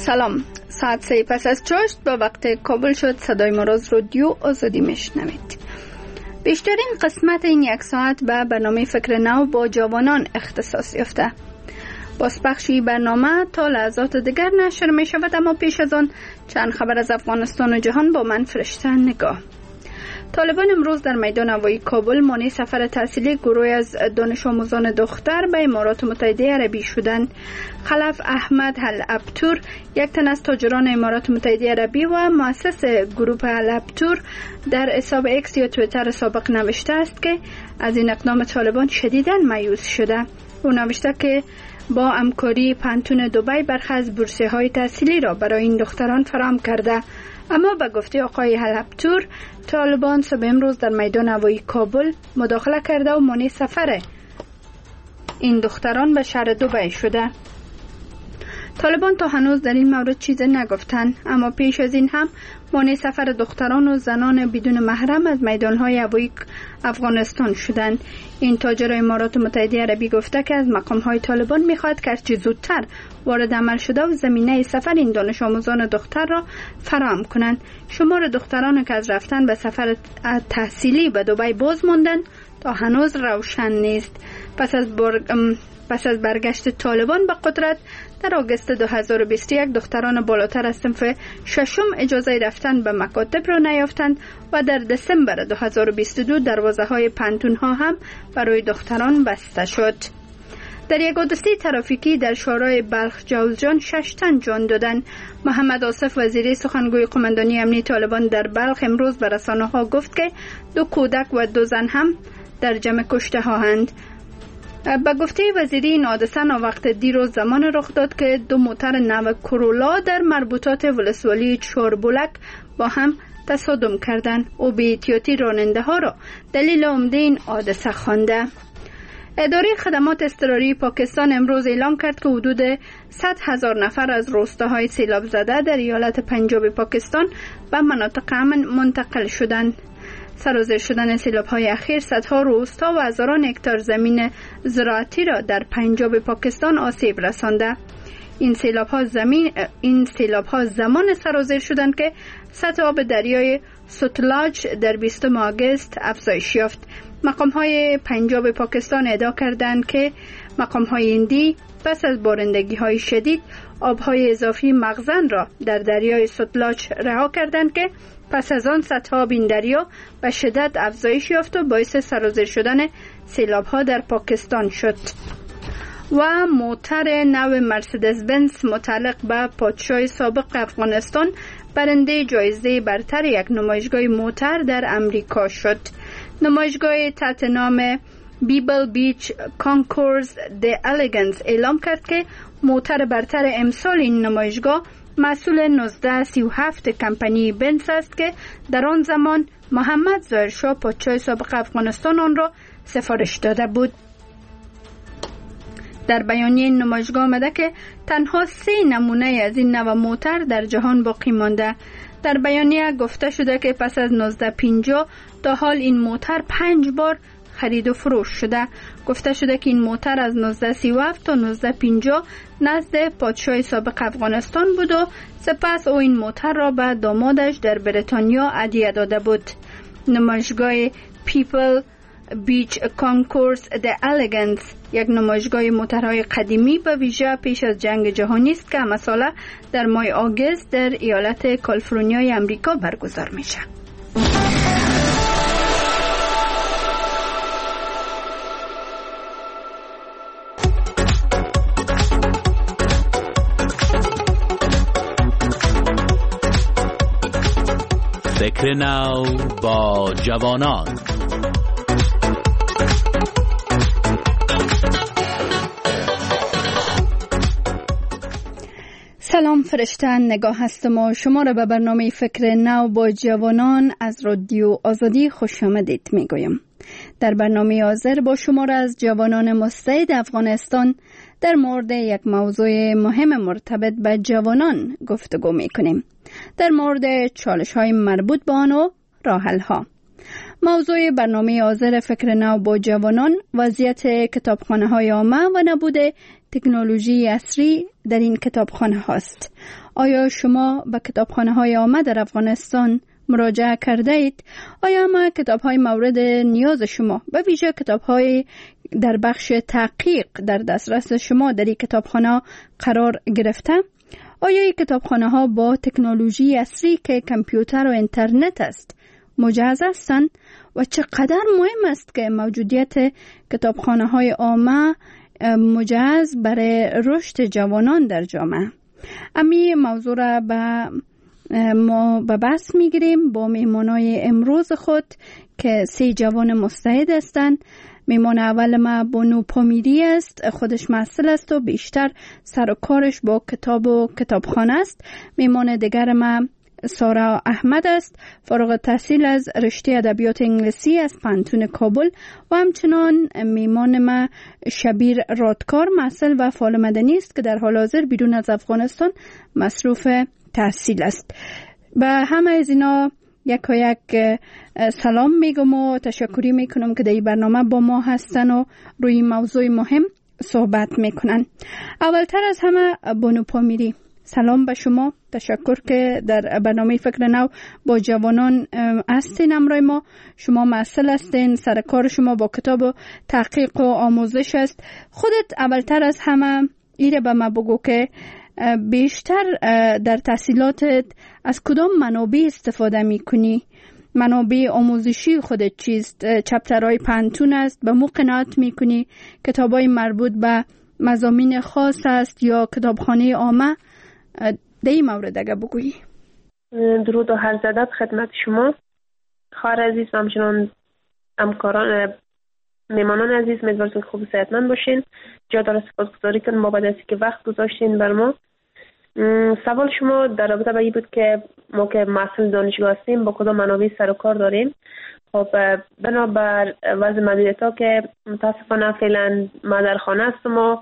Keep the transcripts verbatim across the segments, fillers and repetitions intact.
سلام، ساعت سه پس از چاشت با وقت کابل شد. صدای ما را از رادیو آزادی میشنوید. بیشترین قسمت این یک ساعت به برنامه فکر نو با جوانان اختصاص یافته. بازپخشی برنامه تا لحظات دیگر نشر می شود، اما پیش از آن چند خبر از افغانستان و جهان با من فرشته نگاه. طالبان امروز در میدان هوایی کابل مانع سفر تحصیلی گروهی از دانش آموزان دختر به امارات متحده عربی شدند. خلف احمد الابتور، یک تن از تاجران امارات متحده عربی و مؤسس گروه الابتور، در حساب اکس یا توییتر سابق نوشته است که از این اقدام طالبان شدیداً مایوس شده. او نوشته که با همکاری پانتون دبی برخی از بورسیه های تحصیلی را برای این دختران فراهم کرده. اما به گفته آقای الابتور، طالبان صبح امروز در میدان هوایی کابل مداخله کرده و مانع سفر این دختران به شهر دبی شده. طالبان تا هنوز در این مورد چیزی نگفتند، اما پیش از این هم مانع سفر دختران و زنان بدون محرم از میدان‌های هوایی افغانستان شدند. این تاجر امارات متحده عربی گفته که از مقام‌های طالبان می‌خواهد که هرچه زودتر وارد عمل شده و زمینه سفر این دانش آموزان دختر را فراهم کنند. شمار دختران که از رفتن به سفر تحصیلی به دبی باز ماندند تا هنوز روشن نیست. پس از بر... پس از برگشت طالبان به قدرت در آگوست دو هزار و بیست و یک، دختران بالاتر از صنف ششم اجازه رفتن به مکاتب را نیافتند و در دسامبر دو هزار و بیست و دو دروازه های پانتون ها هم برای دختران بسته شد. در یک حادثه ترافیکی در شارع بلخ جوزجان شش تن جان دادند. محمد آصف، وزیر سخنگوی قماندانی امنی طالبان در بلخ، امروز به رسانه‌ها گفت که دو کودک و دو زن هم در جمع کشته هاند. با گفته وزیری، این حادثه وقت دیروز زمان رخ داد که دو موتر نو کرولا در مربوطات ولسوالی چهاربلک با هم تصادم کردند. او بی احتیاطی راننده ها را دلیل عمده این حادثه خوانده. اداره خدمات اضطراری پاکستان امروز اعلام کرد که حدود صد هزار نفر از روستاهای سیلاب زده در ایالت پنجاب پاکستان به مناطق امن منتقل شدند. سرازیر شدن سیلاب‌های اخیر صدها روستا و هزاران هکتار زمین زراعتی را در پنجاب پاکستان آسیب رسانده. این سیلاب‌ها زمین این سیلاب‌ها زمان سرازیر شدند که سطح آب دریای ستلاج در بیستم آگوست افزایش یافت. مقام‌های پنجاب پاکستان ادعا کردند که مقام‌های هندی پس از بارندگی‌های شدید آب‌های اضافی مخزن را در دریای ستلاج رها کردند که پس از آن سطح آب این دریا به شدت افزایش یافت و باعث سرازیر شدن سیلاب‌ها در پاکستان شد. و موتر نو مرسدس بنز متعلق به پادشاه سابق افغانستان برنده جایزه برتر یک نمایشگاه موتر در امریکا شد. نمایشگاه تحت نام بیبل بیچ کانکورز دی الیگنس اعلام کرد که موتر برتر امسال این نمایشگاه مسئول نوزده سی و هفت کمپانی بنز است که در آن زمان محمد ظاهرشاه پادشاه سابق افغانستان آن را سفارش داده بود. در بیانیه این نمایشگاه آمده که تنها سه نمونه از این نوع موتر در جهان باقی مانده. در بیانیه گفته شده که پس از نوزده پنجاه تا حال این موتر پنج بار خرید و فروش شده. گفته شده که این موتر از نوزده سی و هفت تا نوزده پنجاه نزد پادشاه سابق افغانستان بود و سپس او این موتر را به دامادش در بریتانیا هدیه داده بود. نمایشگاه پیپل بیچ کانکورس دی الیگنس یک نمایشگاه موترهای قدیمی به ویژه پیش از جنگ جهانی است که همه ساله در ماه آگوست در ایالت کالیفرنیای امریکا برگزار میشه. فکر نو با جوانان. سلام، فرشته نگاه هستم و شما را به برنامه فکر نو با جوانان از رادیو آزادی خوش آمدید می گویم. در برنامه حاضر با شما را از جوانان مستعد افغانستان در مورد یک موضوع مهم مرتبط به جوانان گفتگو می کنیم. در مورد چالش های مربوط به آن و راه حل ها. موضوع برنامه حاضر فکر نو با جوانان وضعیت کتابخانه های عامه و نبود تکنولوژی عصری در این کتابخانه هاست. آیا شما به کتابخانه های عامه در افغانستان مراجعه کرده اید؟ آیا ما کتاب های مورد نیاز شما به ویژه کتاب های در بخش تحقیق در دسترس شما در این کتابخانه قرار گرفته؟ آیا این کتابخانه ها با تکنولوژی عصری که کامپیوتر و اینترنت است مجهز هستند و چقدر مهم است که موجودیت کتابخانه های عامه مجهز برای رشد جوانان در جامعه؟ امی موضوع را به ما به بحث میگیریم با میمانای امروز خود که سه جوان مستعد هستند. میمان اول ما بانو پامیری است، خودش محصل است و بیشتر سر و کارش با کتاب و کتابخانه است. میمان دیگر ما سارا احمد است، فارغ التحصیل از رشته ادبیات انگلیسی از پانتون کابل و همچنان میمان ما شبیر رادکار، محصل و فعال مدنی است که در حال حاضر بیرون از افغانستان مصروف تحصیل است. به همه از اینا یک و یک سلام میگم و تشکری میکنم که در این برنامه با ما هستن و روی موضوع مهم صحبت میکنن. اولتر از همه بانو پامیری، سلام به شما. تشکر که در برنامه فکر نو با جوانان هستین همراه ما. شما محصل هستین، سر کار شما با کتاب و تحقیق و آموزش است. خودت اولتر از همه ایره به ما بگو که بیشتر در تحصیلاتت از کدام منابع استفاده میکنی؟ منابع آموزشی خودت چیست؟ چپترهای پانتون است؟ به مو قناعت میکنی؟ کتابای مربوط به مضامین خاص است یا کتابخانه عامه؟ در این مورد اگه بگویی. درود و هر زدت خدمت شما خواهر عزیز و همچنان همکاران میمانان عزیز. امیدوارم که خوب و صحتمند باشین. جا داره سپاسگزاری کنم بابت اینکه که وقت گذاشتین بر ما. سوال شما در رابطه با این بود که ما که محصل دانشگاه هستیم با کدام منابع سر و کار داریم. خب بنابر وضع مدیریت‌ها که متاسفانه فعلا ما در خانه هستم و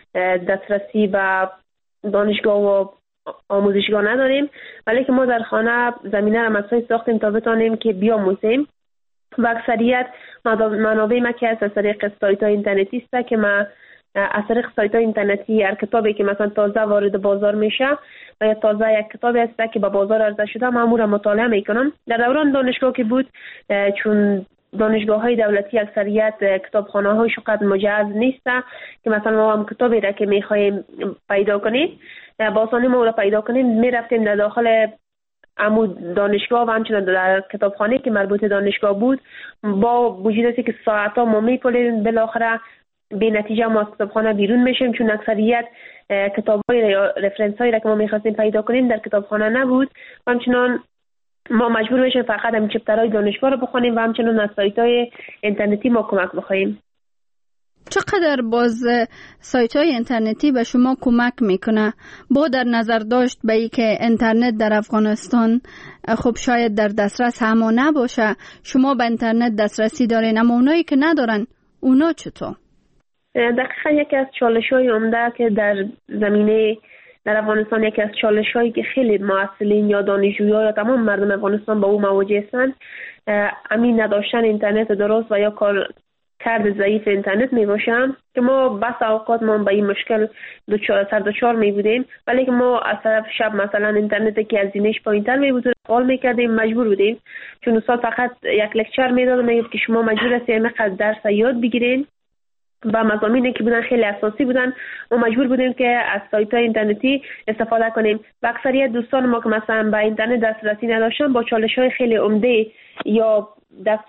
دسترسی به دانشگاه و آموزشگاه نداریم، ولی که ما در خانه زمینه را مساعد ساختیم تا بتانیم که بیاموزیم و اکثریت منابع ما که از طریق سایت های اینترنتی است که ما از طریق سایت های اینترنتی هر کتابی که مثلا تازه وارد بازار میشه و یا تازه یک کتابی است که به بازار عرضه شده ما امور مطالعه میکنم. در دوران دانشگاه که بود، چون دانشگاه های دولتی اکثریت کتابخانه های شقد مجهز نیست که مثلا ما هم کتابی را که میخوایم پیدا کنیم با آسانی ما را پیدا کنیم میرفتیم در داخل عمود دانشگاه و همچنان در کتابخانه که مربوط دانشگاه بود. با وجود است که ساعتها ما میپلیم بالاخره به نتیجه ما از کتابخانه بیرون میشیم، چون اکثریت کتاب‌های یا رفرنس هایی را که ما میخواستیم پیدا کنیم در کتابخانه نبود و همچنان ما مجبور میشیم فقط همین چپترهای دانشگاه رو بخونیم و همچنان از سایت‌های اینترنتی ما کمک بخوایم. چقدر باز سایت های اینترنتی به شما کمک میکنه با در نظر داشت به ای که اینترنت در افغانستان خب شاید در دسترس همه نباشه؟ شما به اینترنت دسترسی دارین اما اونایی که ندارن اونا چطور؟ دقیقا یکی از چالش های عمده که در زمینه در افغانستان یکی از چالش هایی که خیلی محصلین یا دانشجویان یا تمام مردم افغانستان با او مواجه هستند همین نداشتن اینترنت درست و یا کار کرد ضعیف اینترنت می باشم که ما بس اوقات ما با این مشکل سر دچار می بودیم، ولی که ما از طرف شب مثلا اینترنت که هزینه‌اش پایین‌تر می بود قال می کردیم مجبور بودیم، چون استاد فقط یک لکچر می داد میگفت که شما مجبور هستید اینقدر درس یاد بگیرین و مضامینی که بودن خیلی اساسی بودن ما مجبور بودیم که از سایت های اینترنتی استفاده کنیم و اکثریت دوستان ما که مثلا با اینترنت دسترسی نداشتن با چالش های خیلی عمده یا دست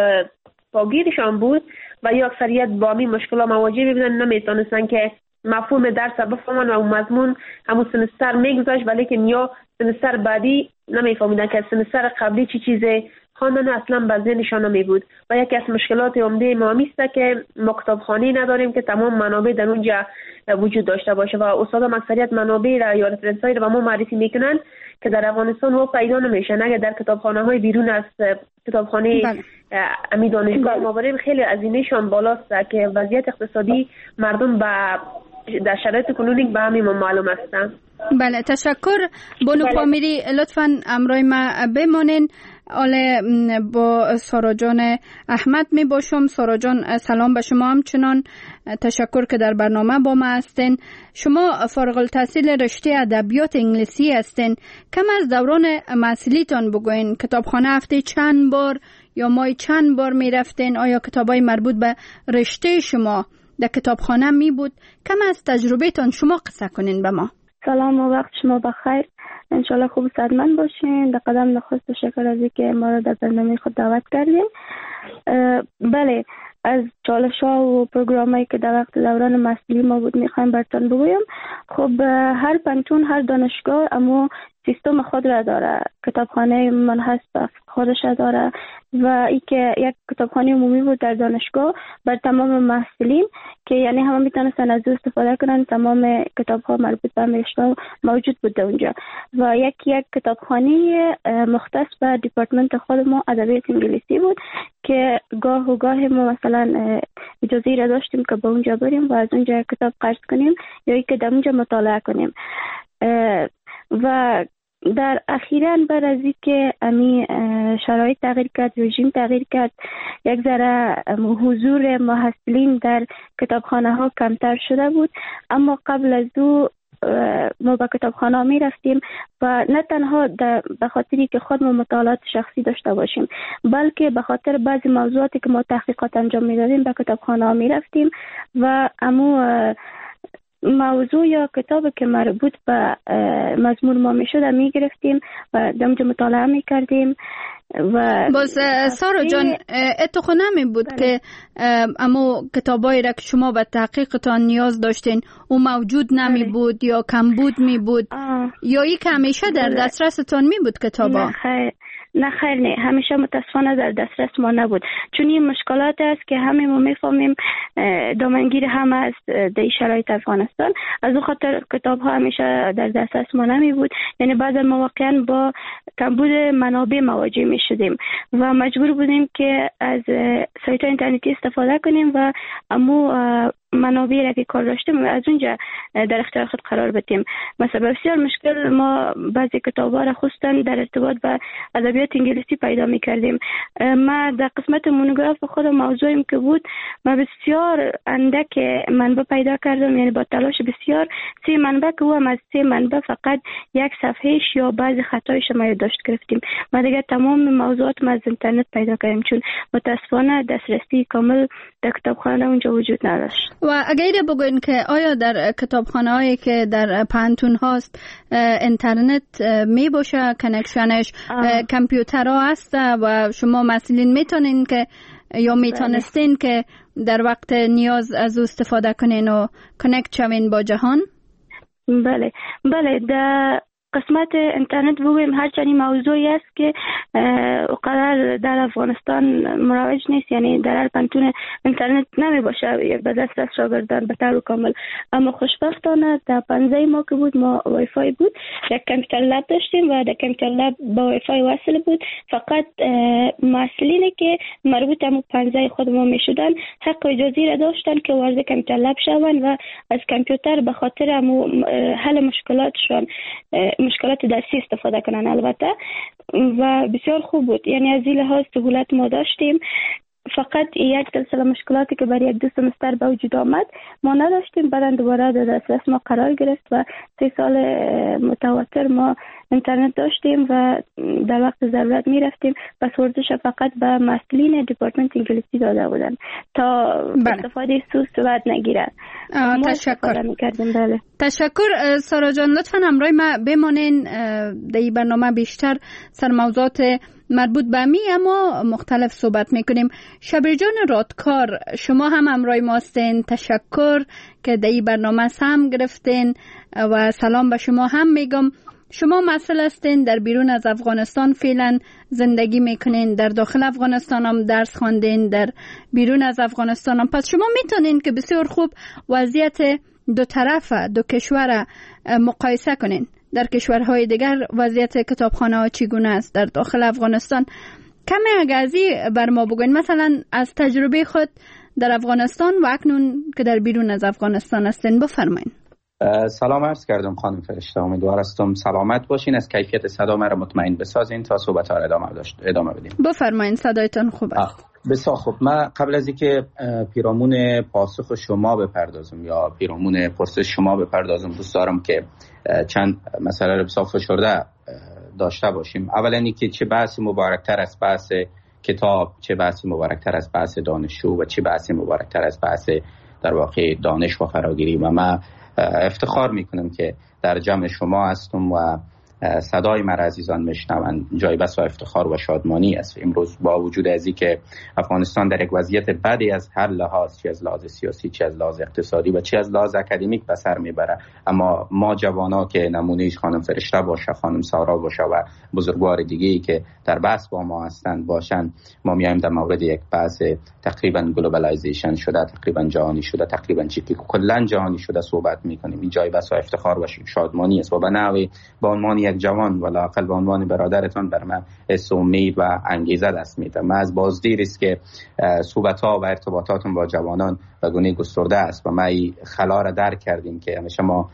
پاگیرشان بود و یا اکثریت با همین مشکلات مواجه بودن، نمیتونستن که مفهوم درس بفهمن و مضمون همون سمستر میگذاشت ولی که یا سمستر بعدی نمیفهمیدن که سمستر قبلی چی چیزه خواندن اصلا به ذهنشان نمی بود و یکی از مشکلات عمده ما میسته که ما کتابخانه نداریم که تمام منابع در اونجا وجود داشته باشه و استادان اکثریت منابع را یا رفرنس‌های را به ما معرفی میکنن که در افغانستان و پیدا نمیشن. اگر در کتابخانه های بیرون از کتابخانه امی دانشگاه ما بریم خیلی هزینه‌شان بالاست که وضعیت اقتصادی مردم با در شرایط کنونی به همین معلوم هستن. بله تشکر بانو پامیری، لطفاً امرای ما بمانین. حال با سارا جان احمد می باشم. سارا جان سلام به شما، همچنان تشکر که در برنامه با ما هستین. شما فارغ التحصیل رشته ادبیات انگلیسی هستین. کم از دوران محصولیتان بگوین. کتابخانه هفته چند بار یا ماه چند بار می رفتین؟ آیا کتابای مربوط به رشته شما در کتابخانه می بود؟ کم از تجربهتان شما قصه کنین به ما. سلام و وقت شما بخیر. انشالله خوب صحتمند باشین. در قدم نخست تشکر از اینکه ما را در برنامه خود دعوت کردین. بله، از چالش ها و پروگرامایی که در وقت دوران محصولی ما بود میخوایم براتون بگویم. خب هر پنتون، هر دانشگاه اما سیستم خود را داره، کتابخانه منحصر به خودش داره و ای که یک کتابخانه عمومی بود در دانشگاه بر تمام محصلین که یعنی همه میتونستن از او استفاده کنن. تمام کتاب ها مربوط به رشته موجود بود اونجا و یک یک کتابخانه مختص به دیپارتمنت خود ما ادبیات انگلیسی بود که گاه و گاه ما مثلا اجازه را داشتیم که به اونجا بریم و از اونجا کتاب قرض کنیم یا ای که در اونجا مطالعه کنیم. و در اخیراً بعد از اینکه امی شرایط تغییر کرد، رژیم تغییر کرد، یک ذره حضور محصلین در کتابخانه ها کمتر شده بود. اما قبل از او ما به کتابخانه می رفتیم و نه تنها به خاطری که خود ما مطالعات شخصی داشته باشیم، بلکه به خاطر بعضی موضوعاتی که ما تحقیقات انجام می دادیم به کتابخانه می رفتیم و امو موضوع یا کتابی که مربوط به مضمون ما می شده می گرفتیم و دمجا مطالعه می کردیم. و باز سارا جان اتخو نمی بود بله. که اما کتابایی را که شما به تحقیقتان نیاز داشتین او موجود نمی بود یا کم بود می بود آه. یا ای که همیشه در دسترستان می بود کتابا؟ نه خیر نه، همیشه متاسفانه در دسترس ما نبود، چون این مشکلات است که همه ما میفهمیم دامنگیر هم است در شرایط افغانستان. از اون خاطر کتاب ها همیشه در دسترس ما نمی بود، یعنی بعضی مواقعا با کمبود منابع مواجه می شدیم و مجبور بودیم که از سایت اینترنتی استفاده کنیم و امو منابعی را که کار داشتیم از اونجا در اختیار خود قرار بدیم. مثلا بسیار مشکل ما بعضی کتاب‌ها را خصوصا در ارتباط با ادبیات انگلیسی پیدا می‌کردیم. ما در قسمت مونوگراف خود موضوعیم که بود ما بسیار اندک منبع پیدا کردم، یعنی با تلاش بسیار سه منبع که هم از سه منبع فقط یک صفحهش یا بعضی خطایش ما یادداشت گرفتیم. ما دیگه تمام موضوعات ما از اینترنت پیدا کردیم چون متاسفانه دسترسی کامل در کتابخانه اونجا وجود نداشت. و اگر بگوین که آیا در کتابخانه هایی که در پانتون هاست اینترنت می باشه، کنکشنش کامپیوتر ها هست و شما مسئولین میتونین که یا میتونستین که در وقت نیاز از او استفاده کنین و کنکت شوین با جهان؟ بله بله، در قسمت اینترنت بگویم هرچند این موضوعی است که اقدر در افغانستان مروج نیست، یعنی در هر پنتون اینترنت نمی باشه به دسترس شاگردان به طور کامل. اما خوشبختانه در پنزه ما که بود ما وای فای بود، یک کامپیوتر لب داشتیم و در کامپیوتر لب با وای فای وصل بود. فقط مسئولینی که مربوط به پنزه خود ما می شدن حق اجازه را داشتن که وارد کامپیوتر لب شوند و از کامپیوتر به خاطر حل مشکلاتشون مشکلات دستی استفاده کنن البته و بسیار خوب بود. یعنی از این لحاظ سهولت ما داشتیم. فقط یک سلسله مشکلاتی که برای یک دو سمستر به وجود آمد ما نداشتیم، بعد دوباره در دسترس ما قرار گرفت و سه سال متواتر ما اینترنت داشتیم و در وقت ضرورت می رفتیم. پس ورزش فقط به مسئولین دیپارتمنت انگلیسی داده بودن تا بله. استفاده سوء صورت نگیرد. تشکر. بله. تشکر سارا جان، لطفا همراه ما بمانین در این برنامه بیشتر سر موضوعات مربوط به می اما مختلف صحبت میکنیم. شبیر جان رادکار، شما هم همراه ما هستین. تشکر که در این برنامه سهم گرفتین و سلام به شما هم میگم. شما مسئول هستین، در بیرون از افغانستان فعلا زندگی میکنین، در داخل افغانستان هم درس خواندین، در بیرون از افغانستان هم. پس شما میتونین که بسیار خوب وضعیت دو طرفه دو کشور مقایسه کنین. در کشورهای دیگر وضعیت کتابخانه ها چگونه است، در داخل افغانستان کمی اگازی بر ما بگوین، مثلا از تجربه خود در افغانستان و اکنون که در بیرون از افغانستان هستین بفرمایین. سلام عرض کردم خانم فرشته، امیدوار هستم سلامت باشین. از کیفیت صدا مرا مطمئن بسازین تا صحبت ها ادامه داشت ادامه بدیم. بفرمایید، صدایتان خوب است. بسیار خوب. من قبل از اینکه پیرامون پاسخ شما بپردازم یا پیرامون پرسش شما بپردازم، دوست دارم که چند مسئله رو بسیار فشرده داشته باشیم. اولا اینکه چه بحثی مبارکتر از بحث کتاب، چه بحثی مبارکتر از بحث دانشجو و چه بحثی مبارکتر از بحث در واقع دانش و فراگیری. و من افتخار میکنم که در جمع شما هستم و صدای مرا عزیزان میشنوند. جای بس و افتخار و شادمانی است امروز با وجود از اینکه افغانستان در یک وضعیت بدی از هر لحاظ، چه از لحاظ سیاسی، چه از لحاظ اقتصادی و چه از لحاظ اکادمیک به سر میبره، اما ما جوانا که نمونهش خانم فرشته باشه، خانم سارا باشه و بزرگوار دیگه‌ای که در بحث با ما هستند باشن، ما میایم در مورد یک بحث تقریبا گلوبالایزیشن شده، تقریبا جهانی شده، تقریبا چیزی کلا جهانی شده صحبت میکنیم. این جای بس و افتخار و شادمانی است و به نحوی با عنوان یک جوان و لااقل به عنوان برادرتان بر من حس امید و انگیزه دست میده. من از بازدیر است که صحبت‌ها و ارتباطاتم با جوانان به گونه گسترده است و ما این خلا را درک کردیم که همیشه ما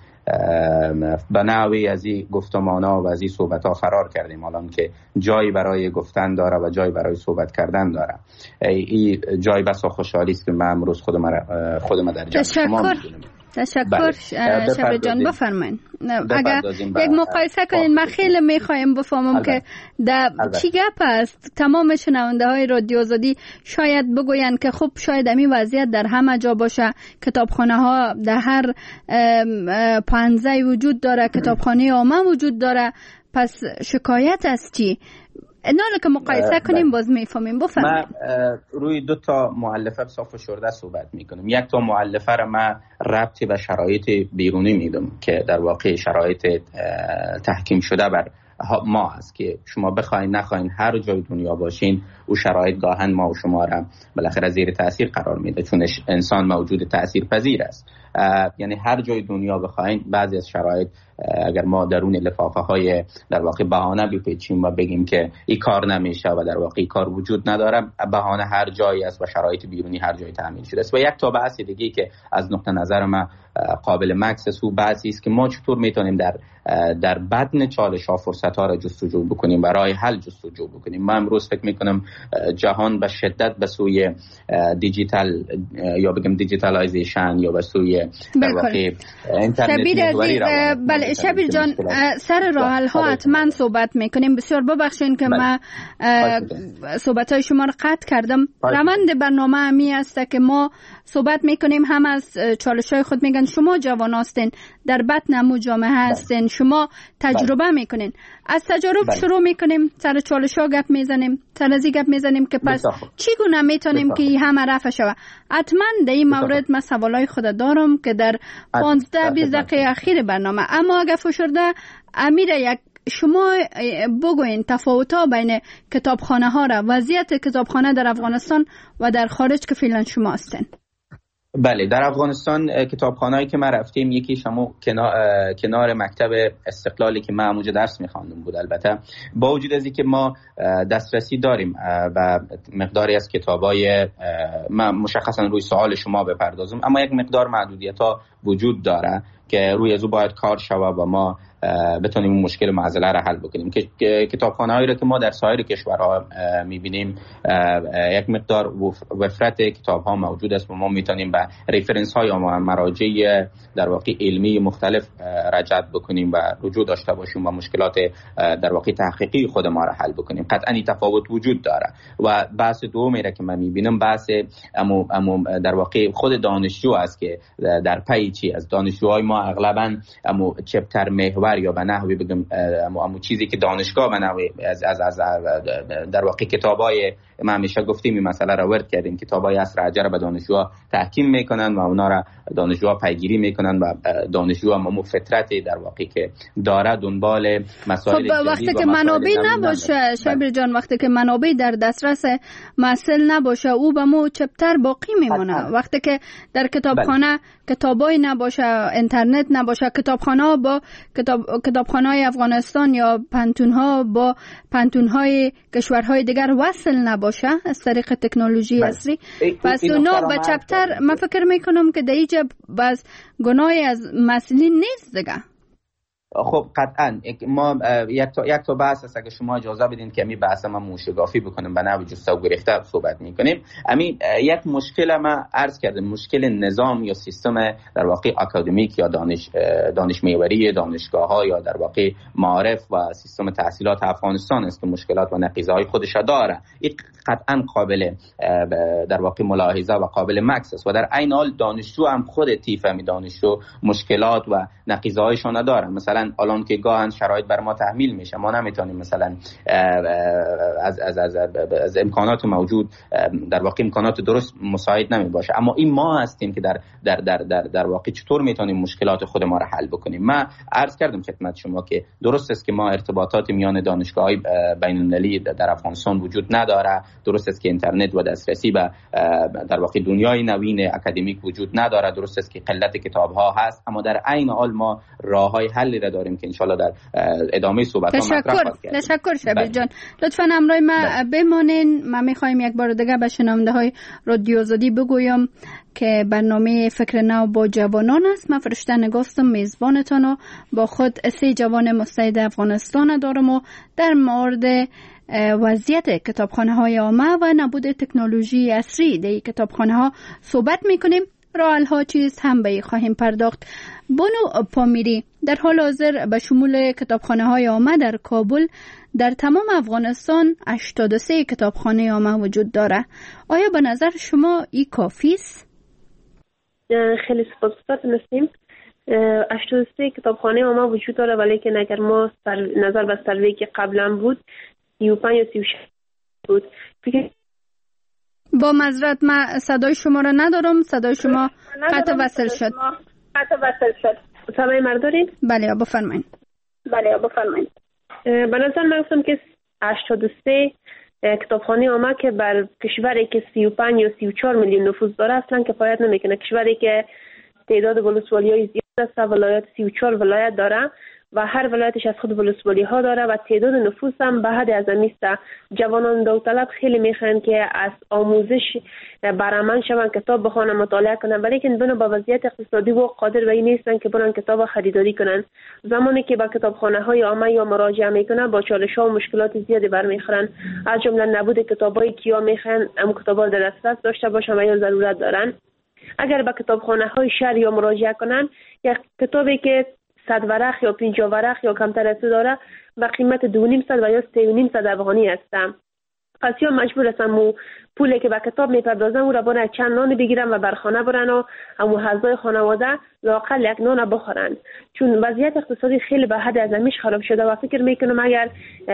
به نحوی از این گفتمان‌ها و از این صحبت‌ها فرار کردیم، حالا که جایی برای گفتن داره و جایی برای صحبت کردن داره. این جای بس و خوشحالی است که من امروز خودم خودم در جمع شما می‌بینم. تشکر. شبر جان بفرمایید. اگر یک مقایسه کنین، من خیلی میخوایم بفهمم که در چی گپ است. تمام شنونده های رادیو آزادی شاید بگوین که خب شاید این وضعیت در همه جا باشه، کتابخانه ها در هر پنزه وجود داره، کتابخانه عامه وجود داره، پس شکایت است چی؟ اینا رو که مقایسه کنیم باز میفهمیم. بفرمایید. من روی دو تا مؤلفه صاف و شرده صحبت میکنم. یک تا مؤلفه رو من ربطی به شرایط بیرونی میدم که در واقع شرایط تحکیم شده بر ما است که شما بخواین نخواین هر جای دنیا باشین او شرایط گاهن ما و شما را بالاخره زیر تاثیر قرار میده، چون انسان موجود تاثیر پذیر است. یعنی هر جای دنیا بخواین بعضی از شرایط اگر ما درون لفافه های در واقع بهانه بپیچیم و بگیم که این کار نمیشه و در واقع این کار وجود نداره، بهانه هر جایی است و شرایط بیرونی هر جای تامین شده است. و یک تا بحث دیگه که از نقطه نظر من قابل مکس است، او بحثی است که ما چطور میتونیم در در بدن چالش ها فرصت ها را جستجو بکنیم، برای حل جستجو بکنیم. من امروز فکر میکنم جهان به شدت به سوی دیجیتال یا بگم دیجیتالایزیشن یا به سوی در واقع اینترنت محوری روانه. بله شبیر جان، سر راه حل ها حتما صحبت میکنیم. بسیار ببخشید که من صحبت های شما رو قطع کردم. روند برنامه همی است که ما صحبت میکنیم، هم از چالش های خود میگن شما جوان هستین، در بطن جامعه هستین، شما تجربه میکنین. از تجربه بله. شروع میکنیم، سر چالش ها گپ میزنیم، سر ازی گپ میزنیم که پس چگونه میتونیم که همه رفع شود. حتما در این مورد من سوالای خود دارم که در پانزده بیست دقیقه اخیر برنامه، اما اگر فشرده امیر یک شما بگوین تفاوت‌ها بین کتابخانه ها را، وضعیت کتابخانه در افغانستان و در خارج که فعلا شما هستین. بله، در افغانستان کتابخانه‌ای که ما رفتیم یکی شما کنار, کنار مکتب استقلالی که من اونجا درس می‌خواندم بود. البته با وجود از اینکه ما دسترسی داریم و مقداری از کتابای من مشخصا روی سوال شما بپردازم، اما یک مقدار محدودیت‌ها وجود داره که روی از او باید کار شود و ما بتونیم اون مشکل معضله را حل بکنیم. که کتابخانه‌هایی را که ما در سایر کشورها می‌بینیم یک مقدار وفرت کتاب‌ها موجود است و ما می‌تونیم به ریفرنس‌های یا مراجع در واقع علمی مختلف رجوع بکنیم و رجوع داشته باشیم و مشکلات در واقع تحقیقی خود ما را حل بکنیم. قطعاً این تفاوت وجود داره. و بحث دومی را که من می‌بینم بحث امو امو در واقع خود دانشجو است که در پی چی از دانشجوهای ما اغلباً امو چپتر محور یا به نحوی بگم امو, امو چیزی که دانشگاه به نحوی از, از, از در واقع کتابای ما همیشه گفتیم این مسئله را ورد کردیم، کتابای عصر حجر به دانشجوها تحکیم میکنن و اونا را دانشجوها پیگیری میکنن و دانشجوها امو فطرتی در واقع که داره دنبال مسائل خب وقتی که منابع نباشه شبیر جان، وقتی که منابع در دسترس مسئول نباشه او به مو چپتر باقی میمونه. وقتی که در کتابخانه کتابای نباشه، اینترنت نباشه، کتابخانه با کتاب کتابخانه‌های افغانستان یا پانتون‌ها با پانتون‌های کشورهای دیگر وصل نباشه از طریق تکنولوژی عصری، پس اونا به چپتر من فکر میکنم که در اینجا باز گناهی از مسئولین نیست دیگه. خب قطعا ما یک تا یک تا بحث است، اگه شما اجازه بدین که می بحث ما موشگافی بکنیم به نحو جسته و گریخته صحبت میکنیم. امی یک مشکل ما عرض کردم، مشکل نظام یا سیستم در واقع اکادمیک یا دانش دانش محوری دانشگاه ها یا در واقع معارف و سیستم تحصیلات افغانستان است که مشکلات و نقیضه های خودش داره. این قطعا قابل در واقع ملاحظه و قابل مکس است و در عین حال دانشجو هم خود تیفهمی دانشجو مشکلات و نقیضه هایشان داره. مثلا الان که گاهن شرایط بر ما تحمیل میشه، ما نمیتونیم مثلا از از از, از امکانات موجود در واقع امکانات درست مساعد نمی باشه، اما این ما هستیم که در در در در, در واقع چطور میتونیم مشکلات خود ما را حل بکنیم. من عرض کردم خدمت شما که درست است که ما ارتباطات میان دانشگاه‌های بین المللی در افغانستان وجود نداره، درست است که اینترنت و دسترسی به در واقع دنیای نوین اکادمیک وجود نداره، درست است که قلت کتاب‌ها هست، اما در عین حال ما راه‌های حلی را داریم که انشالله در ادامه صحبت ها مطرح خواهد کرد. تشکر شبیر جان. لطفاً همراه ما بمانین. ما می‌خوایم یک بار دیگه به شنونده‌های رادیو آزادی بگویم که برنامه فکر نو با جوانان است. من فرشته نگاستم میزبانتان و با خود سه جوان مستعد افغانستان دارم و در مورد وضعیت کتابخانه‌های عامه و نبود تکنولوژی عصری در کتابخانه‌ها صحبت می‌کنیم. راه حل‌ها چیز هم به خواهیم پرداخت. بانو پامیری، در حال حاضر به شمول کتابخانه‌های عامه در کابل در تمام افغانستان هشتاد و سه کتابخانه عامه وجود داره. آیا به نظر شما این کافی است؟ خیلی سپاسگزارم هستیم. هشتاد و سه کتابخانه عامه وجود داره، ولی که اگر ما نظر به سروی که قبلا بود سی و پنج یا سی و شش بود. فکر با معذرت من صدای شما را ندارم، صدای شما قطع وصل شد. قطع وصل شد. صدای من دارید؟ بله بفرمایید. بله بفرمایید. به نظر من گفتم که هشتاد و سه کتابخانه عامه که بر کشوری که سی و پنج یا سی و چهار میلیون نفوذ داره اصلا کفایت نمیکنه. کشوری که تعداد ولسوالی‌های زیاد است، ولایت سی و چهار ولایت داره و هر ولایتش از خود ولسوالی ها داره و تعداد نفوس هم به حد اعظمی است. جوانان داوطلب خیلی میخوان که از آموزش برآمد شون، کتاب بخونن، مطالعه کنن، ولی که بدون با وضعیت اقتصادی و قادر به این نیستن که برن کتاب خریداری کنن. زمانی که با کتابخانه های عامه یا مراجعه میکنن با چالش ها و مشکلات زیادی برمیخورن، از جمله نبود کتابای کیا میخوان ام کتابا در دسترس داشته باشن و یا ضرورت دارن. اگر با کتابخانه های شهر یا مراجعه کنن، یک کتابی که صد ورق یا پنجاه ورق یا کمتر از داره و قیمت دو نیم صد و یا سه و نیم صد افغانی هستم. پس یا مجبور هستم و پولی که به کتاب میپردازن او را باید چند نان بگیرن و بر خانه برن و همو حضای خانواده لااقل یک نان بخورن، چون وضعیت اقتصادی خیلی به حد اعظمیش خراب شده و فکر میکنم اگر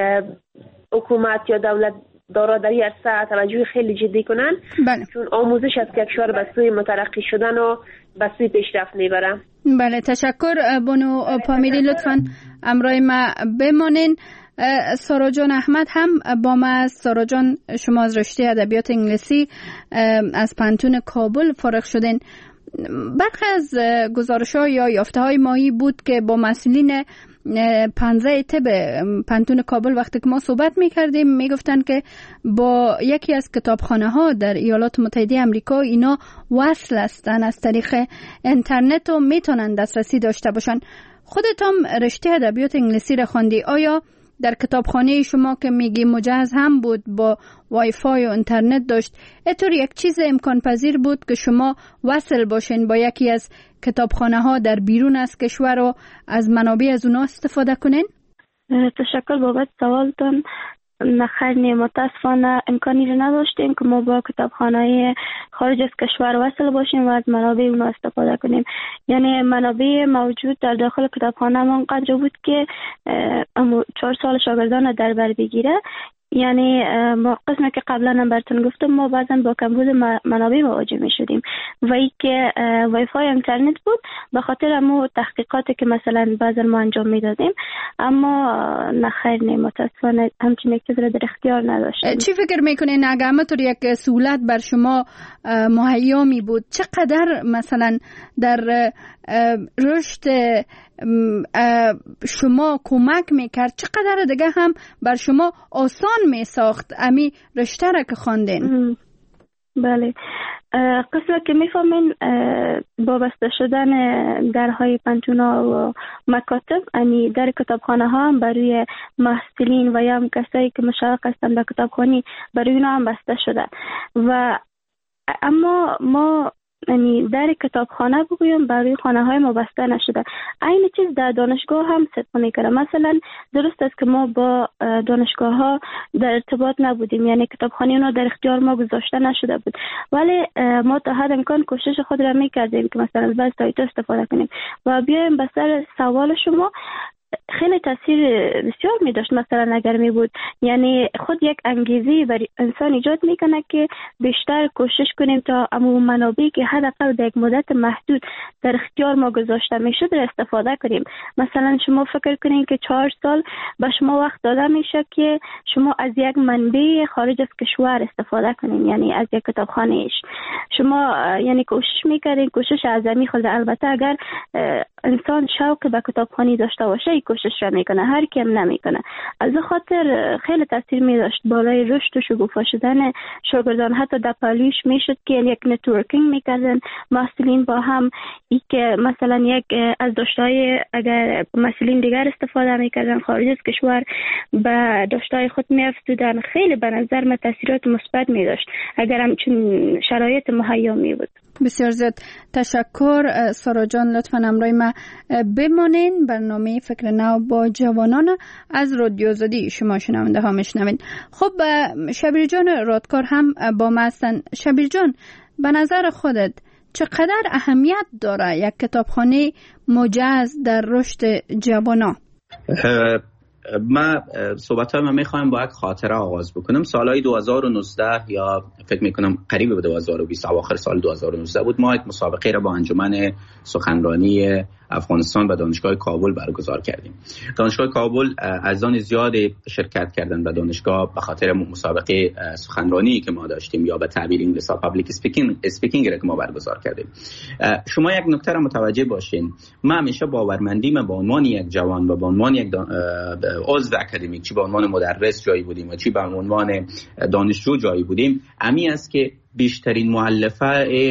حکومت یا دولت دارا در این عرصه توجه خیلی جدی کنن، بله. چون آموزش از کشور به سوی مترقی شدن و به سوی پیشرفت میبره. بله تشکر بانو پامیری. لطفاً همراه ما بمانین. سارا جان احمد هم با ما است. سارا جان، شما از رشته ادبیات انگلیسی از پانتون کابل فارغ شدین. برخی از گزارش‌ها یا یافته‌های مایی بود که با مسئولین پنزه طب پانتون کابل وقتی که ما صحبت می‌کردیم میگفتن که با یکی از کتابخانه‌ها در ایالات متحده آمریکا اینا وصل هستن از طریق اینترنت و میتونن دسترسی داشته باشن. خودتون رشته ادبیات انگلیسی را خواندی، آیا در کتابخانه شما که میگی مجهز هم بود با وای فای و اینترنت داشت، اینطور یک چیز امکان پذیر بود که شما وصل باشین با یکی از کتابخانه ها در بیرون از کشور و از منابع از اونا استفاده کنین؟ تشکر بابت سوالتون. نخیر، متاسفانه امکانی رو نداشتیم که ما با کتابخانه خارج از کشور وصل باشیم و از منابع اونا استفاده کنیم. یعنی منابع موجود در داخل کتابخانه ما قدر بود که چهار سال شاگردان در بر بگیره. یعنی ما قسمی که قبلا هم براتون گفتم ما بعضا با کمبود منابع مواجه می شدیم و ای که وای فای اینترنت بود به خاطر همون تحقیقاتی که مثلا بعضا ما انجام می دادیم، اما نخیر نه متاسفانه همچین یک چیز را در اختیار نداشتیم. چی فکر میکنین اگه همطور یک سهولت بر شما مهیا می بود چقدر مثلا در رشد شما کمک میکرد، چقدر دیگه هم بر شما آسان میساخت امی رشته را که خواندین؟ بله، قصه که میفهمین وابسته شدن درهای پنتونا و مکاتب، یعنی در کتابخانه ها هم برای محصلین و یا هم کسایی که مشوق هستن به کتابخوانی برای اونا هم بسته شده. و اما ما یعنی در کتابخانه بگویم برای خانه های ما بسته نشده. این چیز در دانشگاه هم صدق میکنه. مثلا درست است که ما با دانشگاه ها در ارتباط نبودیم، یعنی کتابخانه اونا در اختیار ما گذاشته نشده بود، ولی ما تا حد امکان کوشش خود را میکردیم که مثلا از بعض سایت استفاده کنیم. و بیایم به سر سوال شما، خیلی تاثیر بسیار می داشت. مثلا اگر می بود یعنی خود یک انگیزی برای انسان ایجاد میکنه که بیشتر کوشش کنیم تا امو منابعی که حداقل در یک مدت محدود در اختیار ما گذاشته میشه در استفاده کنیم. مثلا شما فکر کنین که چهار سال به شما وقت داده میشه که شما از یک منبع خارج از کشور استفاده کنین، یعنی از یک کتابخانهش شما یعنی کوشش میکردین، کوشش اعظمی خود. البته اگر انسان شوق به کتابخوانی داشته باشه کوشش را میکنه، هر کیم نمیکنه. از خاطر خیلی تاثیر میداشت بالای رشد و شکوفا شدن شاگردان. حتی در پالیش میشد که یک نتورکینگ میکردن مسئولین با هم، ای که مثلا یک از داشتهای اگر مسئولین دیگر استفاده میکردن خارج از کشور به داشتهای خود میافزودن. خیلی به نظر من تاثیرات مثبت میداشت اگر همچون شرایط مهیا می بود. بسیار زیاد تشکر سارا جان، لطفاً همراه ما بمانین. برنامه فکر نو با جوانان از رادیو آزادی شما شنونده ها میشنوین. خب شبیر جان رادکار هم با ما هستن. شبیر جان، به نظر خودت چقدر اهمیت داره یک کتابخانه مجهز در رشد جوانان؟ من صحبت های من میخوایم با یک خاطره آغاز بکنم. سالهای دو هزار و نوزده یا فکر میکنم قریب به دو هزار و بیست، اواخر سال دو هزار و نوزده بود، ما یک مسابقه را با انجمن سخنرانی افغانستان و دانشگاه کابل برگزار کردیم. دانشگاه کابل اعضان زیادی شرکت کردند به دانشگاه به خاطر مسابقه سخنرانی که ما داشتیم، یا به تعبیر انگلیسی پابلیک اسپیکینگ اسپیکینگ را که ما برگزار کردیم. شما یک نکته را متوجه باشین، من همیشه باورمندیم به عنوان یک جوان و به عنوان یک عضو اکادمیک، چی به عنوان مدرس جایی بودیم و چی به عنوان دانشجو جایی بودیم، امی است که بیشترین مؤلفه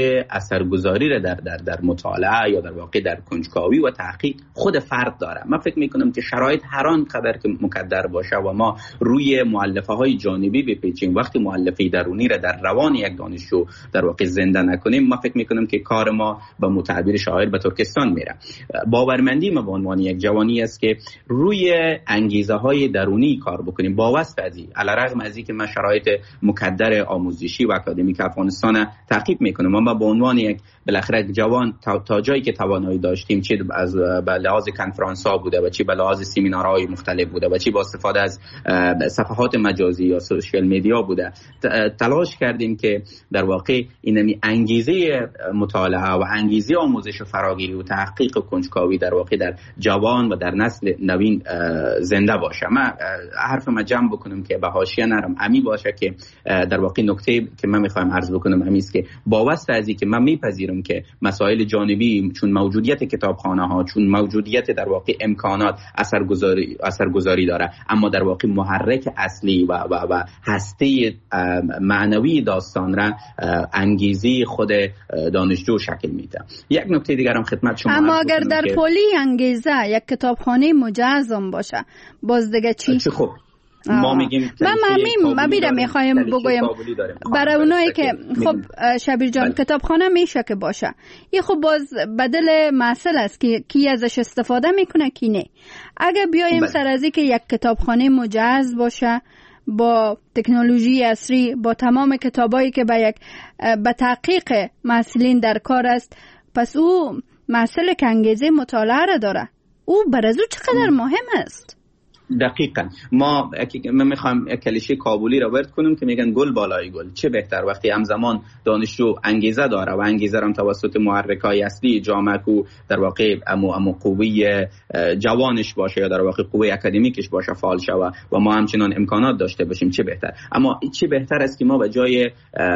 اثرگذاری را در در در مطالعه یا در واقع در کنجکاوی و تحقیق خود فرد داره. من فکر میکنم که شرایط هر آن قدر که مقدر باشه و ما روی مؤلفه های جانبی بپیچیم، وقتی مؤلفه درونی را در روان یک دانشجو در واقع زنده نکنیم، من فکر میکنم که کار ما به متعبیر شاعر به ترکستان میره. باورمندی ما به عنوان یک جوانی است که روی انگیزه های درونی کار بکنیم. با وصف از این علیرغم از اینکه من شرایط مقدر آموزشی و اکادمیک افغانستان تعقیب میکنم، اما به عنوان یک بالاخره جوان تا, تا جایی که توانایی داشتیم، چه از به لحاظ کنفرانس ها بوده و چه به لحاظ سمینارهای مختلف بوده و چه با استفاده از صفحات مجازی یا سوشال میدیا بوده، تلاش کردیم که در واقع اینمی انگیزه مطالعه و انگیزه آموزش و فراگیری و تحقیق و کنجکاوی در واقع در جوان و در نسل نوین زنده باشه. من حرف ما جمع بکنم که به حاشیه نرم، امی باشه که در واقع نکته که من میخوام عرض بکنم امی است که با واسطه از اینکه من میپذیرم که مسائل جانبی چون موجودیت کتابخانه ها، چون موجودیت در واقع امکانات اثرگذاری اثرگذاری داره، اما در واقع محرک اصلی و و, و هسته معنوی داستان را انگیزه خود دانشجو شکل میده. یک نکته دیگر هم خدمت شما، اما اگر در پلی انگیزه یک کتابخانه مجزم باشه باز دیگه چی؟ خب ما میگیم ما ممیم ما بیره میخوایم بگویم برای اونایی که خب شبیر جان کتابخانه میشه که باشه، یه خب باز بدل مسئله است که کی ازش استفاده میکنه کی نه. اگه بیایم سر از که یک کتابخانه مجهز باشه با تکنولوژی عصری، با تمام کتابایی که به یک به تحقیق مسئولین در کار است، پس او مسئله که انگیزه مطالعه را داره، او برای او چقدر مهم است؟ دقیقاً ما من میخوام یک کلیشه کابلی را ورد کنم که میگن گل بالای گل. چه بهتر وقتی همزمان دانشجو انگیزه داره و انگیزه را توسط محرکای اصلی جامعه کو در واقع امو امو قوی جوانش باشه یا در واقع قوی اکادمیکش باشه فعال شه و ما همچنان امکانات داشته باشیم، چه بهتر. اما چه بهتر است که ما به جای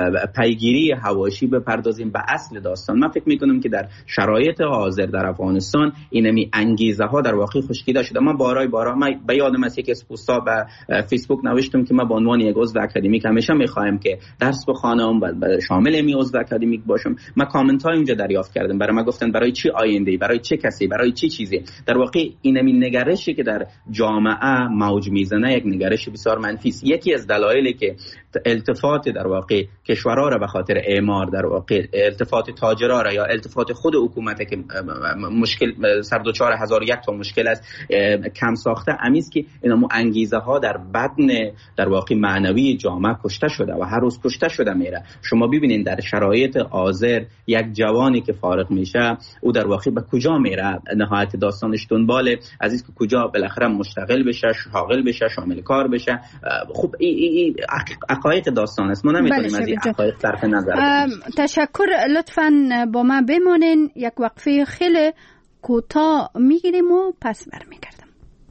پیگیری حواشی بپردازیم به اصل داستان. من فکر میکنم که در شرایط حاضر در افغانستان اینمی انگیزه ها در واقع خشکیده شده. ما بارای بارا ما یادم است یکی از پست‌ها به فیسبوک نوشتم که ما به عنوان یک عضو اکادمیک همیشه می‌خوایم که درس بخوانم و شامل می عضو اکادمیک باشم. ما کامنت های اونجا دریافت کردم، برای ما گفتن برای چی آینده، برای چه کسی، برای چی چیزی. در واقع این همین نگرشی که در جامعه موج میزنه یک نگرش بسیار منفی است. یکی از دلایلی که التفات در واقع کشورها را به خاطر اعمار، در واقع التفات تاجرها را یا التفات خود حکومت که مشکل سر دوچار هزار یک تا مشکل است کم ساخته، امیز که اینا انگیزه ها در بدن در واقع معنوی جامعه کشته شده و هر روز کشته شده میره. شما ببینید در شرایط حاضر یک جوانی که فارغ میشه او در واقع به کجا میره؟ نهایت داستانش دنبال عزیز که کجا بالاخره مشتغل بشه، شاغل بشه، شامل کار بشه. خب این ای ای حقایق داستان است، ما نمیتونیم از این حقایق صرف نظر کنیم. تشکر. لطفاً با ما بمانین، یک وقفه خیلی کوتاه میگیریم و پس برمیگردم.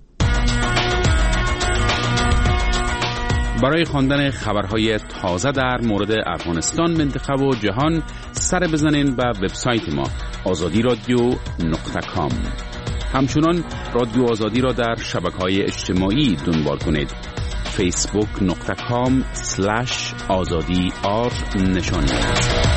برای خواندن خبرهای تازه در مورد افغانستان، منطقه و جهان سر بزنین به وبسایت ما آزادی رادیو نقطه کام. همچنان رادیو آزادی را در شبکه‌های اجتماعی دنبال کنید. فیسبوک نقطه کام سلش آزادی آر نشان دهید.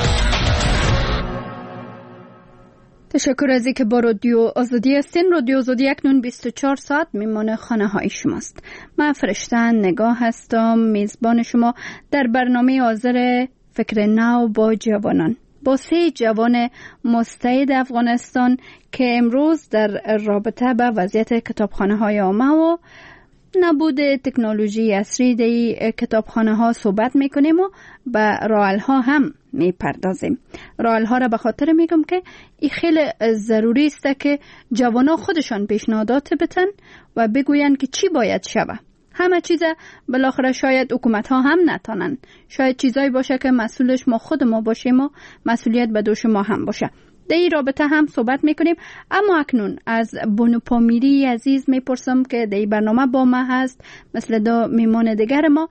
تشکر از اینکه با رادیو آزادی هستین. رادیو آزادی اکنون بیست و چهار ساعت میمانه خانه های شماست. من فرشته نگاه هستم، میزبان شما در برنامه حاضر فکر نو با جوانان، با سه جوان مستعد افغانستان که امروز در رابطه به وضعیت کتابخانه های عامه و نبود تکنولوژی عصری در کتابخانه ها صحبت میکنیم و به راه‌حل ها هم میپردازیم. راه‌حل ها را به خاطر میگم که این خیلی ضروری است که جوانا خودشان پیشنهادات بتن و بگوین که چی باید شود. همه چیز بالاخره شاید حکومت ها هم نتانن، شاید چیزایی باشه که مسئولش ما خود ما باشیم و مسئولیت به دوش ما هم باشه. در این رابطه هم صحبت میکنیم. اما اکنون از بونو پامیری عزیز میپرسم که در این برنامه با ما هست مثل دو میمان دیگر ما.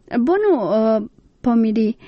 بونو پامیری،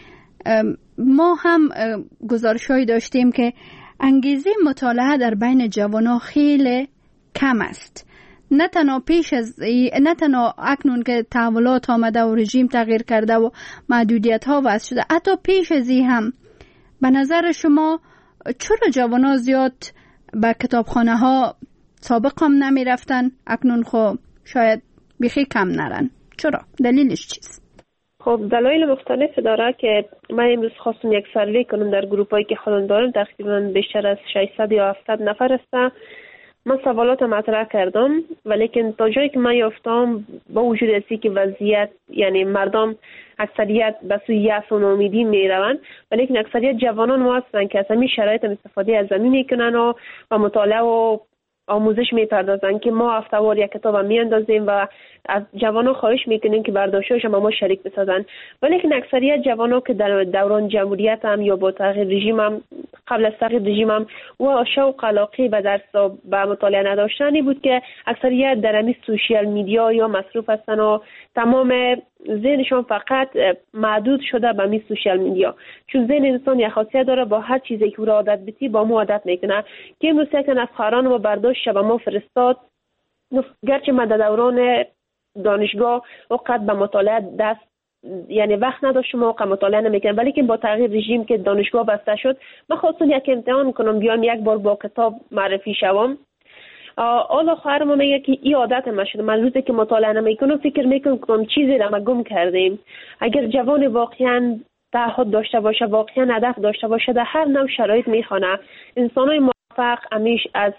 ما هم گزارش‌هایی داشتیم که انگیزه مطالعه در بین جوانان خیلی کم است. نه تنها پیش از نه تنها اکنون که تحولات آمده و رژیم تغییر کرده و محدودیت ها وضع شده، حتی پیش از این هم به نظر شما چرا جوانان زیاد به کتابخانه ها سابق هم نمی رفتن، اکنون خب شاید بیخی کم نرن؟ چرا؟ دلیلش چیست؟ خب دلایل مختلف داره که من امروز خواستم یک سروی کنم در گروپ هایی که خودم دارم، تقریبا بیشتر از ششصد یا هفتصد نفر هستن. من سوالات مطرح کردم ولیکن تا جایی که من یافتم با وجود ازی که وضعیت یعنی مردم اکثریت به سوی یأس و ناامیدی میروند، ولیکن اکثریت جوانان ما هستن که از همین شرایط استفاده از زمین میکنن و با مطالعه و آموزش میپردازن که ما هفته‌وار یک کتاب میاندازیم و از جوانان خواهش میکنیم که برداشتش با ما شریک بسازن. ولیکن اکثریت جوانان که در دوران جمهوریت هم یا با تغییر رژیم هم قبل از تغییر رژیم هم و شوق علاقه به درس و به مطالعه نداشتنی بود که اکثریت در همین سوشیال میدیا یا مصروف هستن و تمام ذهنشون فقط محدود شده به می سوشیال میدیا. چون ذهن انسان یک خاصیت داره، با هر چیزی که او را عادت بیتی با مو عادت میکنه. که امروز یکن از خاران و برداشت به ما فرستاد، گرچه من در دوران دانشگاه وقت به مطالعه دست یعنی وقت نداشتم و مطالعه نمیکنم، ولی که با تغییر رژیم که دانشگاه بسته شد من خواستم یک امتحان کنم، بیام یک بار با کتاب معرفی شوم. حالا خواهرم میگه که این عادت ما شده، من روزی که مطالعه نمیکنم فکر میکنم که چیزی را ما گم کردیم. اگر جوان واقعا تعهد داشته باشه، واقعا هدف داشته باشه، در هر نوع شرایط میخونه. انسانای موفق همیشه از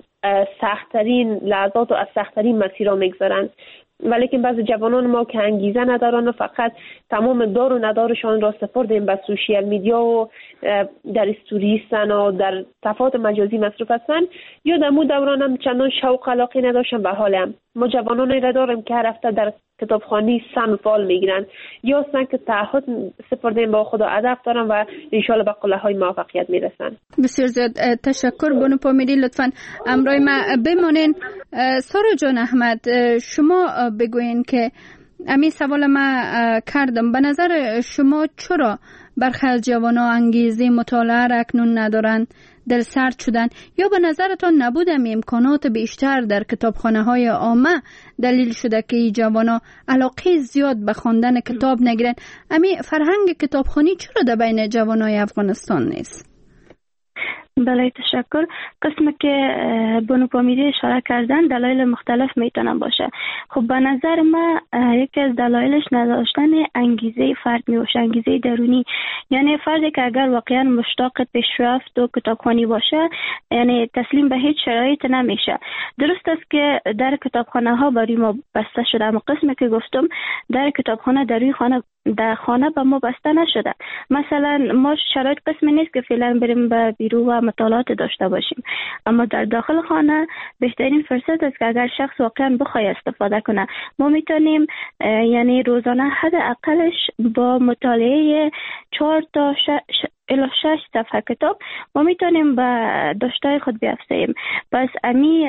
سخت‌ترین لحظات و از سخت‌ترین مسیرها میگذرن، ولیکن بعضی جوانان ما که انگیزه ندارن و فقط تمام دار و ندارشان را سپردیم به سوشیال میدیا و در استوریستن و در صفحات مجازی مصروف هستن، یا در مو دوران هم چندان شوق علاقه نداشتن به حالم. ما جوانانی را داریم که هر هفته در کتابخانه سن فال میگیرن، یا هستن که تعهد سپردیم با خدا هدف دارن و انشالله به قله های موفقیت میرسن. بسیار زیاد تشکر. بونو پامیری لطفاً امرای ما بمانین. سارا جان احمد، شما بگوین که امی سوال ما کردم، به نظر شما چرا برخی از جوانان انگیزه مطالعه را اکنون ندارند، دلسرد شدن، یا به نظرتان نبود امی امکانات بیشتر در کتابخانه های عامه دلیل شده که این جوانان علاقه زیاد به خواندن کتاب نگیرند؟ امی فرهنگ کتابخوانی چرا در بین جوانای افغانستان نیست؟ بله تشکر. قسمی که بانو پامیری اشاره کردن دلایل مختلف میتونن باشه. خب به نظر من یکی از دلایلش نداشتن انگیزه فرد میباشه، انگیزه درونی. یعنی فردی که اگر واقعا مشتاق پیشرفت و کتابخوانی باشه، یعنی تسلیم به هیچ شرایط نمیشه. درست است که در کتابخانه ها برای ما بسته شده، اما قسمی که گفتم در کتابخانه در روی خانه در خانه به ما بسته نشده. مثلا ما شرایط قسمی نیست که فعلا بریم به بیرون و مطالعات داشته باشیم، اما در داخل خانه بهترین فرصت است که اگر شخص واقعا بخواد استفاده کنه، ما میتونیم یعنی روزانه حد اقلش با مطالعه چهار تا شش الی شش صفحه کتاب ما میتونیم به داشته‌های خود بیافزاییم. پس امی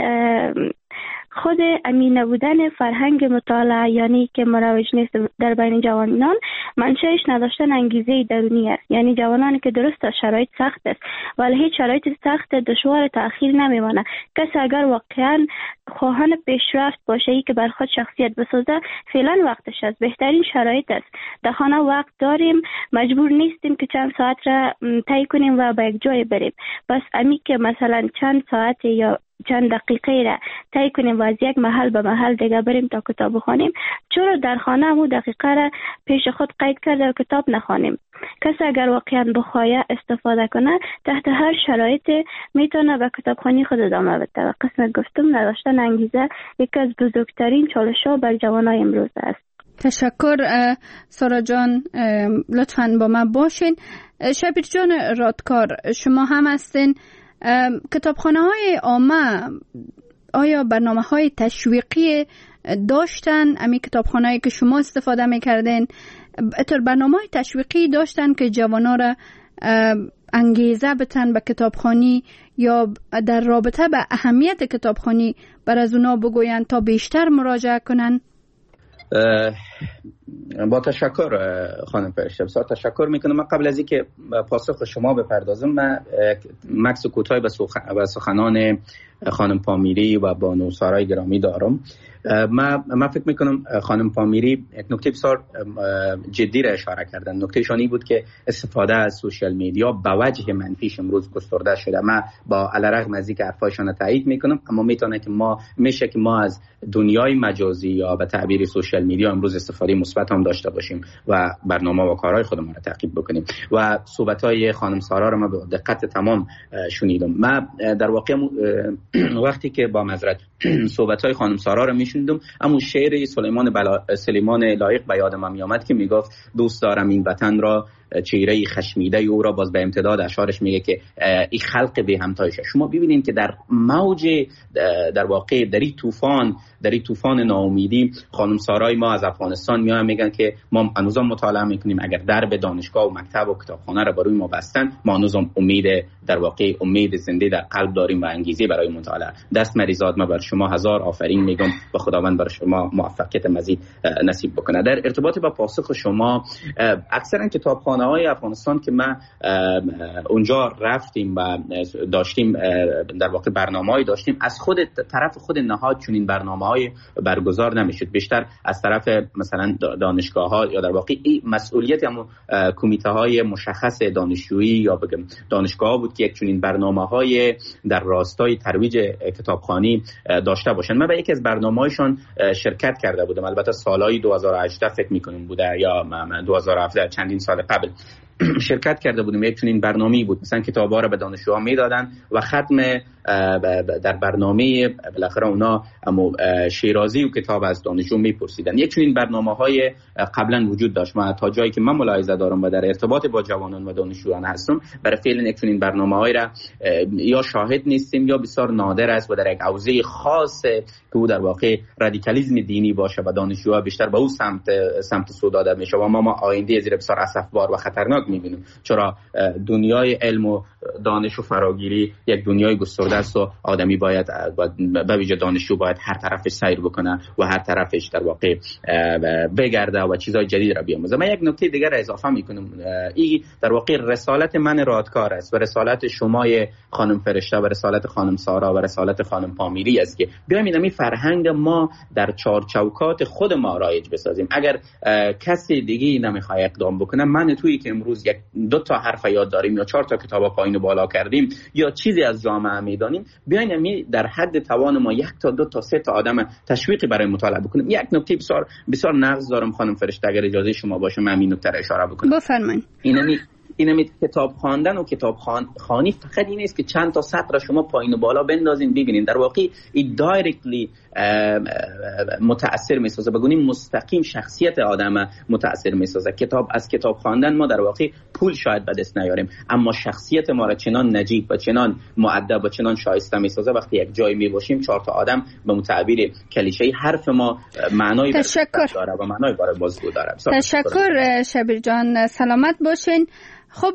خود امی نبودن فرهنگ مطالعه، یعنی که مروج نیست در بین جوانان، منشأش نداشتن انگیزه درونی است. یعنی جوانانی که درست شرایط سخت است ولی هیچ شرایط سخت دشوار تأخیر نمیمانه. کسی اگر واقعا خواهان پیشرفت باشه ای که بر خود شخصیت بسازه، فعلا وقتش است، بهترین شرایط است. در خانه وقت داریم، مجبور نیستیم که چند ساعت را طی کنیم و به یک جای بریم. پس امی که مثلا چند ساعت یا چند دقیقه را طی کنیم و از یک محل به محل دیگه بریم تا کتاب بخونیم، چرا در خانه همون دقیقه را پیش خود قید کرده و کتاب نخوانیم؟ کسی اگر واقعا بخواه استفاده کنه، تحت هر شرایط میتونه به کتابخوانی خود ادامه بده. و قسمت گفتم نداشتن انگیزه یکی از بزرگترین چالش‌ها بر جوانای امروز است. تشکر سارا جان، لطفاً با من باشین. شبیر جان رادکار، شما هم هستین. کتابخانه های عامه آیا برنامه های تشویقی داشتن؟ امی کتابخانه هایی که شما استفاده میکردین اتر برنامه های تشویقی داشتن که جوانا را انگیزه بتن به کتابخوانی یا در رابطه به اهمیت کتابخوانی بر از اونا بگوین تا بیشتر مراجعه کنن؟ با تشکر خانم پرشتبسار، تشکر میکنم. من قبل از اینکه پاسخ شما بپردازم، من مکس کوتاهی به سخنان خانم پامیری و بانو سارای گرامی دارم. من من فکر میکنم خانم پامیری یک نکته بسیار جدی را اشاره کردن. نکته شانی بود که استفاده از سوشال میدیا به وجه منفیش امروز گسترده شده. من با علرغم از اینکه حرفایشان تایید میکنم، اما میتونه که ما میشه که ما از دنیای مجازی یا به تعبیر سوشال میدیا امروز استفاده مثبت هم داشته باشیم و برنامه و کارهای خودمون را تعقیب بکنیم. و صحبت‌های خانم سارا را من به دقت تمام شنیدم. من در واقع وقتی که با معذرت صحبت‌های خانم سارا را میشنیدم، اما شعر سلیمان بلا... سلیمان لایق به یادم میآمد که میگفت دوست دارم این وطن را، چهره خشمیده او را. باز به امتداد اشعارش میگه که این خلق به همتایشه. شما ببینید که در موج در واقع در این طوفان در این طوفان ناامیدی خانم سارای ما از افغانستان میان میگن که ما هنوز مطالعه میکنیم. اگر درب دانشگاه و مکتب و کتابخانه را برای ما بستن، ما هنوز امید در واقع امید زنده در قلب داریم و انگیزه برای مطالعه. دست مریزاد ما بر شما هزار آفرین میگم و خداوند بر شما موفقیت مزید نصیب بکنه. در ارتباط با پاسخ شما، اکثرا کتابخانه های افغانستان که ما اونجا رفتیم و داشتیم در واقع برنامه‌ای داشتیم، از خود طرف خود نهاد چنین برنامه‌های برگزار نمیشد. بیشتر از طرف مثلا دانشگاه‌ها یا در واقع این مسئولیت هم کمیته‌های مشخص دانشجویی یا بگم دانشگاه‌ها بود که یک چنین برنامه‌های در راستای ترویج کتابخوانی داشته باشند. من به یکی از برنامه‌هایشان شرکت کرده بودم، البته سالهای دو هزار و هجده فکر می‌کنم بوده یا دو هزار و هفده، چندین سال قبل شرکت کرده بودیم. یک چنین برنامه‌ای بود، مثلا کتاب‌ها رو به دانشجوها میدادن و ختم در برنامه بالاخره اونا اما شیرازی و کتاب از دانشجو میپرسیدن. یک چنین برنامه‌های قبلا وجود داشت. ما تا جایی که من ملاحظه دارم و در ارتباط با جوانان و دانشجویان هستم، برای فعلا یک چنین برنامه‌های را یا شاهد نیستیم یا بسیار نادر است و در یک حوزه خاص که او در واقع رادیکالیسم دینی باشه و دانشجوها بیشتر به او سمت سمت سو داده میشه و ما ما آینده زیر بسیار اسفبار و خطرناک میبینیم. چرا دنیای علم و دانش و فراگیری یک دنیای گسترده است و آدمی باید به ویژه دانشجو باید هر طرفش سیر بکنه و هر طرفش در واقع بگرده و چیزای جدید را بیاموزه. من یک نکته دیگر را اضافه میکنم، این در واقع رسالت من رادکار است و رسالت شمای خانم فرشته و رسالت خانم سارا و رسالت خانم پامیری است که بیایم این فرهنگ ما در چارچوکات خود ما رایج بسازیم. اگر کسی دیگه نمیخواد اقدام بکنه، من تویی که امروز یک دو تا حرف یاد داریم یا چهار تا کتاب پایین و بالا کردیم یا چیزی از جامعه میدانیم، بیاین می در حد توان ما یک تا دو تا سه تا آدم تشویقی برای مطالعه بکنیم. یک نکته بسیار بسیار نقض دارم خانم فرشته، اگر اجازه شما باشه من این نکته را اشاره بکنم. بفرمایید. اینمی اینمی کتاب خواندن و کتاب خوان... خوانی فقط این است که چند تا سطر شما پایین و بالا بندازین ببینین، در واقع این دایرکتلی متاثر میسازه، بگونیم مستقیم شخصیت آدم متاثر میسازه. کتاب از کتاب خواندن ما در واقع پول شاید به دست نیاریم، اما شخصیت ما را چنان نجیب و چنان مؤدب و چنان شایسته میسازه وقتی یک جای میباشیم چهار تا آدم به تعبیر کلیشه‌ای حرف ما معنای داره و معنای برای بازگو داره. تشکر شبیر جان، سلامت باشین. خب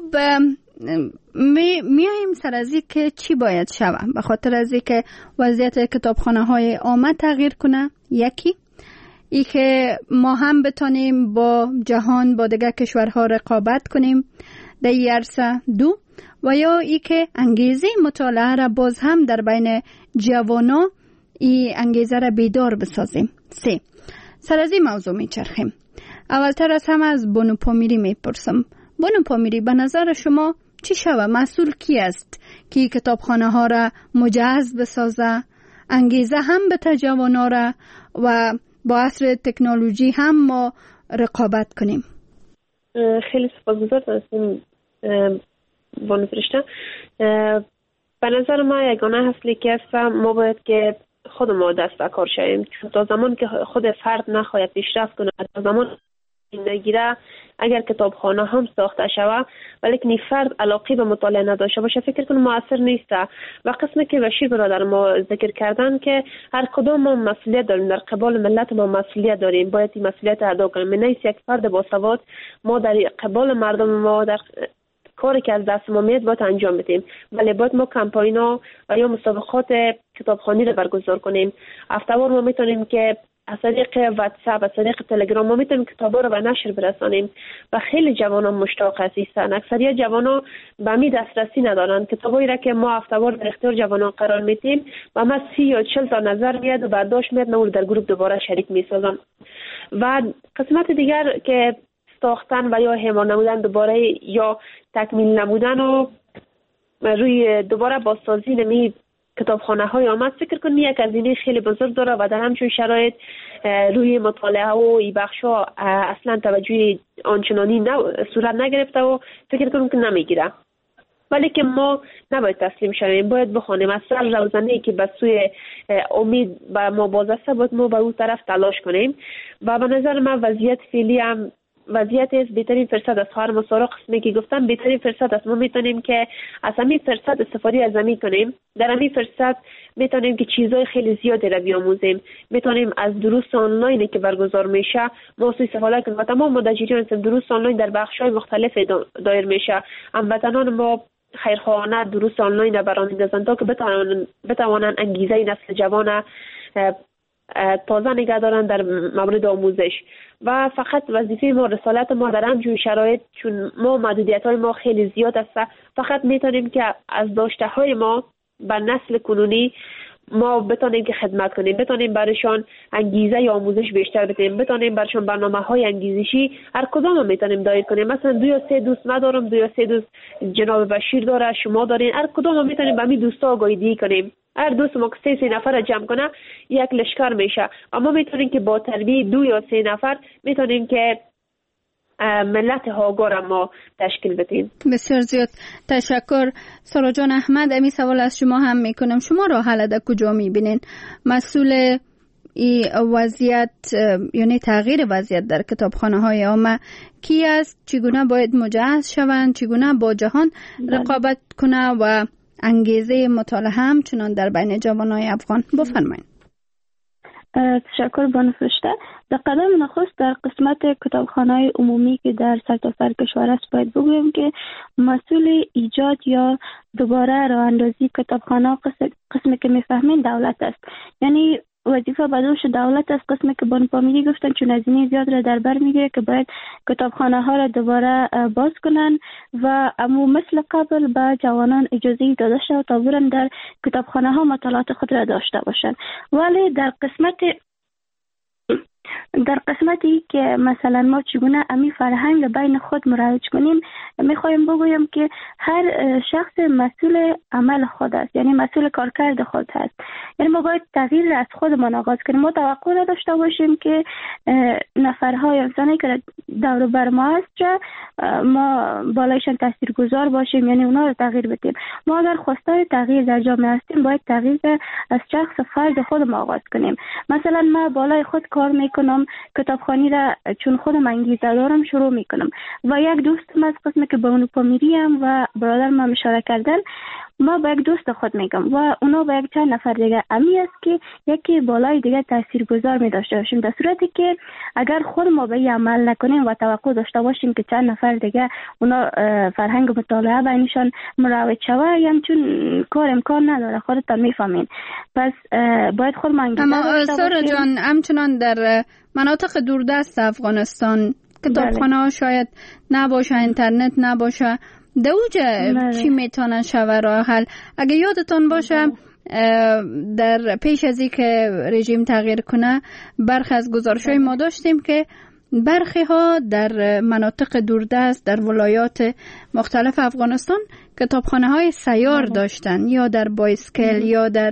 می میایم سر از این که چی باید شود به خاطر از این که وضعیت کتابخانه های عامه تغییر کنه. یکی ای که ما هم بتانیم با جهان با دیگر کشورها رقابت کنیم در این عرصه. دو و یا ای که انگیزه مطالعه را باز هم در بین جوانا ای انگیزه را بیدار بسازیم. سه سر از این موضوع میچرخیم. اولتر از هم از بانو پامیری میپرسم. بانو پامیری، به نظر شما چی شوه؟ مسئول کی است که کتابخانه ها را مجهز بسازه، انگیزه هم به جوانا را و با عصر تکنولوژی هم ما رقابت کنیم؟ خیلی سپاسگزار هستم بانو فرشته. به نظر ما یگانه اصلی که است ما باید که خود ما دست به کار شویم، چون تا زمان که خود فرد نخواهد پیشرفت کنه، تا زمان نگیره اگر کتابخانه هم ساخته شود ولیکن فرد علاقه به مطالعه نداشته باشه، فکر کنم موثر نیست. و قسمی که بشیر برادر ما ذکر کردن که هر کدام ما مسئولیت داریم، در قبال ملت ما مسئولیت داریم، باید این مسئولیت ادا کنیم. نیست یک فرد باسواد ما در قبال مردم ما در کاری که از دست ما میاد باید انجام بدیم، ولی باید ما کمپاینا و یا مسابقات کتابخوانی رو برگزار کنیم. هفته‌وار ما میتونیم که از طریق واتساپ، از طریق تلگرام ما میتونیم کتابا رو به نشر برسانیم و خیلی جوانان مشتاق هستند. اکثریت جوانان به می دسترسی ندارن. کتابایی را که ما هفته‌وار در اختیار جوانان قرار میدیم و ما سی یا چهل تا نظر میاد و برداشت میاد، ما در گروه دوباره شریک میسازم. و قسمت دیگر که ساختن و یا حمایت نمودن دوباره یا تکمیل نمودن و روی دوباره بازسازی نمی کتابخانه های آمد، فکر کنم یک هزینه خیلی بزرگ داره و در همچون شرایط روی مطالعه و ای بخش ها اصلا توجه آنچنانی صورت نگرفته و فکر کنم که نمیگیره. ولی که ما نباید تسلیم شویم، باید بخوانیم از سر روزنه‌ای که به سوی امید به ما باز است باید ما به اون طرف تلاش کنیم. و به نظر من وضعیت فعلی هم وضعیت است بهترین فرصت است. خواهر مسارا قسمی که گفتم بهترین فرصت است. ما میتونیم که از همین فرصت استفاده از زمین کنیم. در همین فرصت میتونیم که چیزهای خیلی زیادی را بیاموزیم. میتونیم از دروس آنلاینی که برگزار میشه ما سوء استفاده کنیم و تمام مدیران دروس آنلاین در بخش‌های مختلف دایر میشه. هموطنان ما خیرخواهانه دروس آنلاین را برآمیزند تا که بتوانند بتوانند انگیزه نسل جوان تازه نگه دارن در مورد آموزش. و فقط وظیفه ما، رسالت ما در همچون شرایط، چون ما محدودیت های ما خیلی زیاد است، فقط میتونیم که از داشته های ما به نسل کنونی ما بتونیم که خدمت کنیم، بتونیم برایشان انگیزه یا آموزش بیشتر بدیم، بتونیم برایشان برنامه های انگیزشی هر کدام هم میتونیم دایر کنیم. مثلا دو یا سه دوست ندارم، دو یا سه دوست جناب بشیر داره، شما دارین، هر کدام هم میتونیم به همین دوستا آگاهی کنیم. هر دوست ما که سه سه نفر را جمع کنه یک لشکر میشه. اما میتونیم که با تربیت دو یا سه نفر میتونیم که ملت هاگار ما تشکیل بدیم. بسیار زیاد تشکر. سارا جان احمد، امی سوال از شما هم میکنم، شما راه حل در کجا میبینین؟ مسئول این وضعیت یعنی تغییر وضعیت در کتابخانه های عامه کی است؟ چگونه باید مجهز شوند؟ چگونه با جهان رقابت کنه و انگیزه مطالعه هم چنان در بین جوانای افغان؟ بفرمایید. تشکر بانو فرشته. در قدم نخست در قسمت کتابخانه‌های عمومی که در سرتاسر کشور است باید بگویم که مسئول ایجاد یا دوباره راه اندازی کتابخانه قسم قسمی که میفهمین دولت است. یعنی وظیفه بدوش دولت است، قسمی که بانو پامیری گفتن چون هزینه زیاد را در بر میگیره که باید کتابخانه ها را دوباره باز کنن و اما مثل قبل به جوانان اجازه داده شد تا برن در کتابخانه ها مطالعات خود را داشته باشند. ولی در قسمت در قسمتی که مثلا ما چگونه امی فرهنگ بین خود مروج کنیم، میخوایم بگویم که هر شخص مسئول عمل خود است، یعنی مسئول کارکرد خود است. یعنی ما باید تغییر از خودمان آغاز کنیم. ما توقع نداشته باشیم که نفرهای انسانی که دور بر ما است ما بالایشان تاثیرگذار باشیم، یعنی اونا رو تغییر بدیم. ما اگر خواستار تغییر در جامعه هستیم باید تغییر از شخص فرد خود ما آغاز کنیم. مثلا ما بالای خود کار میکنم، کتابخانی را چون خودم انگیزه دارم شروع میکنم و یک دوستم از قسمی که با اونو پامیری هم و برادر ما مشاره کردن، ما با یک دوست خود میگم و اونا با یک چند نفر دیگه امی است که یکی بالای دیگه تاثیرگذار می داشته باشیم. در صورتی که اگر خود ما به این عمل نکنیم و توقع داشته باشیم که چند نفر دیگه اونا فرهنگ مطالعه بینشان مروج شوه، یعنی چون کار امکان نداره، خودت میفهمین. پس باید خود ما انگیزه اما سارا جان، همچنان در مناطق دوردست افغانستان کتابخانه ها شاید نباشه، اینترنت نباشه، دوجه چی میتونه شوه راه حل؟ اگه یادتان باشه در پیش از این که رژیم تغییر کنه برخی از گزارش‌های ما داشتیم که برخی ها در مناطق دوردست در ولایات مختلف افغانستان کتابخانه های سیار داشتن، یا در بایسکل یا در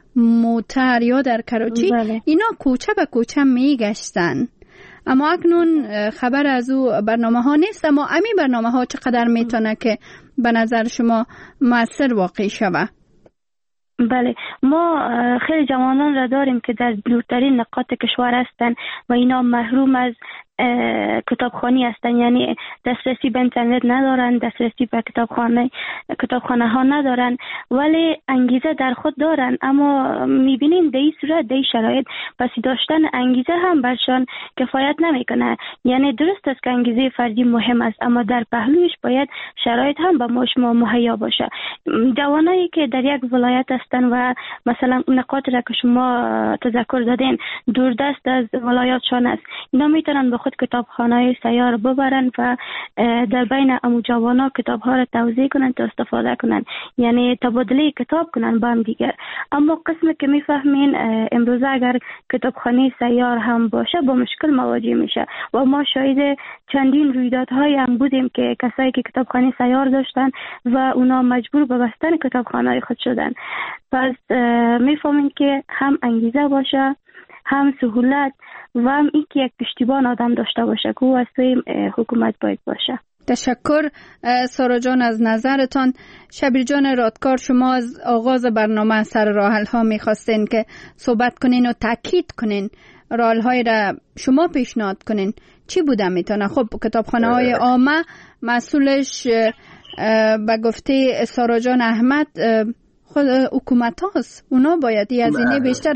موتر یا در کراچی. اینا کوچه به کوچه میگشتن، اما اکنون خبر از او برنامه ها نیست. اما امی برنامه ها چقدر میتونه که به نظر شما مؤثر واقع شوه؟ بله، ما خیلی جوانان را داریم که در دورترین نقاط کشور هستن و اینا محروم از کتابخانی هستن، یعنی دسترسی به اینترنت ندارن، دسترسی به کتابخانه کتابخانه ها ندارن، ولی انگیزه در خود دارن. اما میبینین در این صورت، در این شرایط پس داشتن انگیزه هم برشان کفایت نمیکنه. یعنی درست است که انگیزه فردی مهم است، اما در پهلوش باید شرایط هم به ما شما مهیا باشه. جوانایی که در یک ولایت هستن و مثلا نقاط را که شما تذکر دادین دوردست از ولایاتشان است، اینا میتونن به خود کتابخانه سیار ببرن و در بین امو جوانا کتاب ها را توزیع کنن تا استفاده کنن، یعنی تبادله کتاب کنن با هم دیگر. اما قسمی که میفهمین امروزه اگر کتابخانه سیار هم باشه با مشکل مواجه میشه و ما شاهد چندین رویدادهای هم بودیم که کسایی که کتابخانه سیار داشتن و اونا مجبور به بستن کتابخانه خود شدن. پس میفهمین که هم انگیزه باشه، هم سهولت و هم این که یک پشتیبان آدم داشته باشه که او از توی حکومت باید باشه. تشکر سارا جان از نظرتان. شبیر جان رادکار، شما از آغاز برنامه سر راحل ها میخواستین که صحبت کنین و تاکید کنین، راحل های را شما پیشنهاد کنین، چی بوده میتونه؟ خب کتابخانه های عامه مسئولش به گفته سارا جان احمد خود حکومت هاست، اونا باید هزینه بیشتر.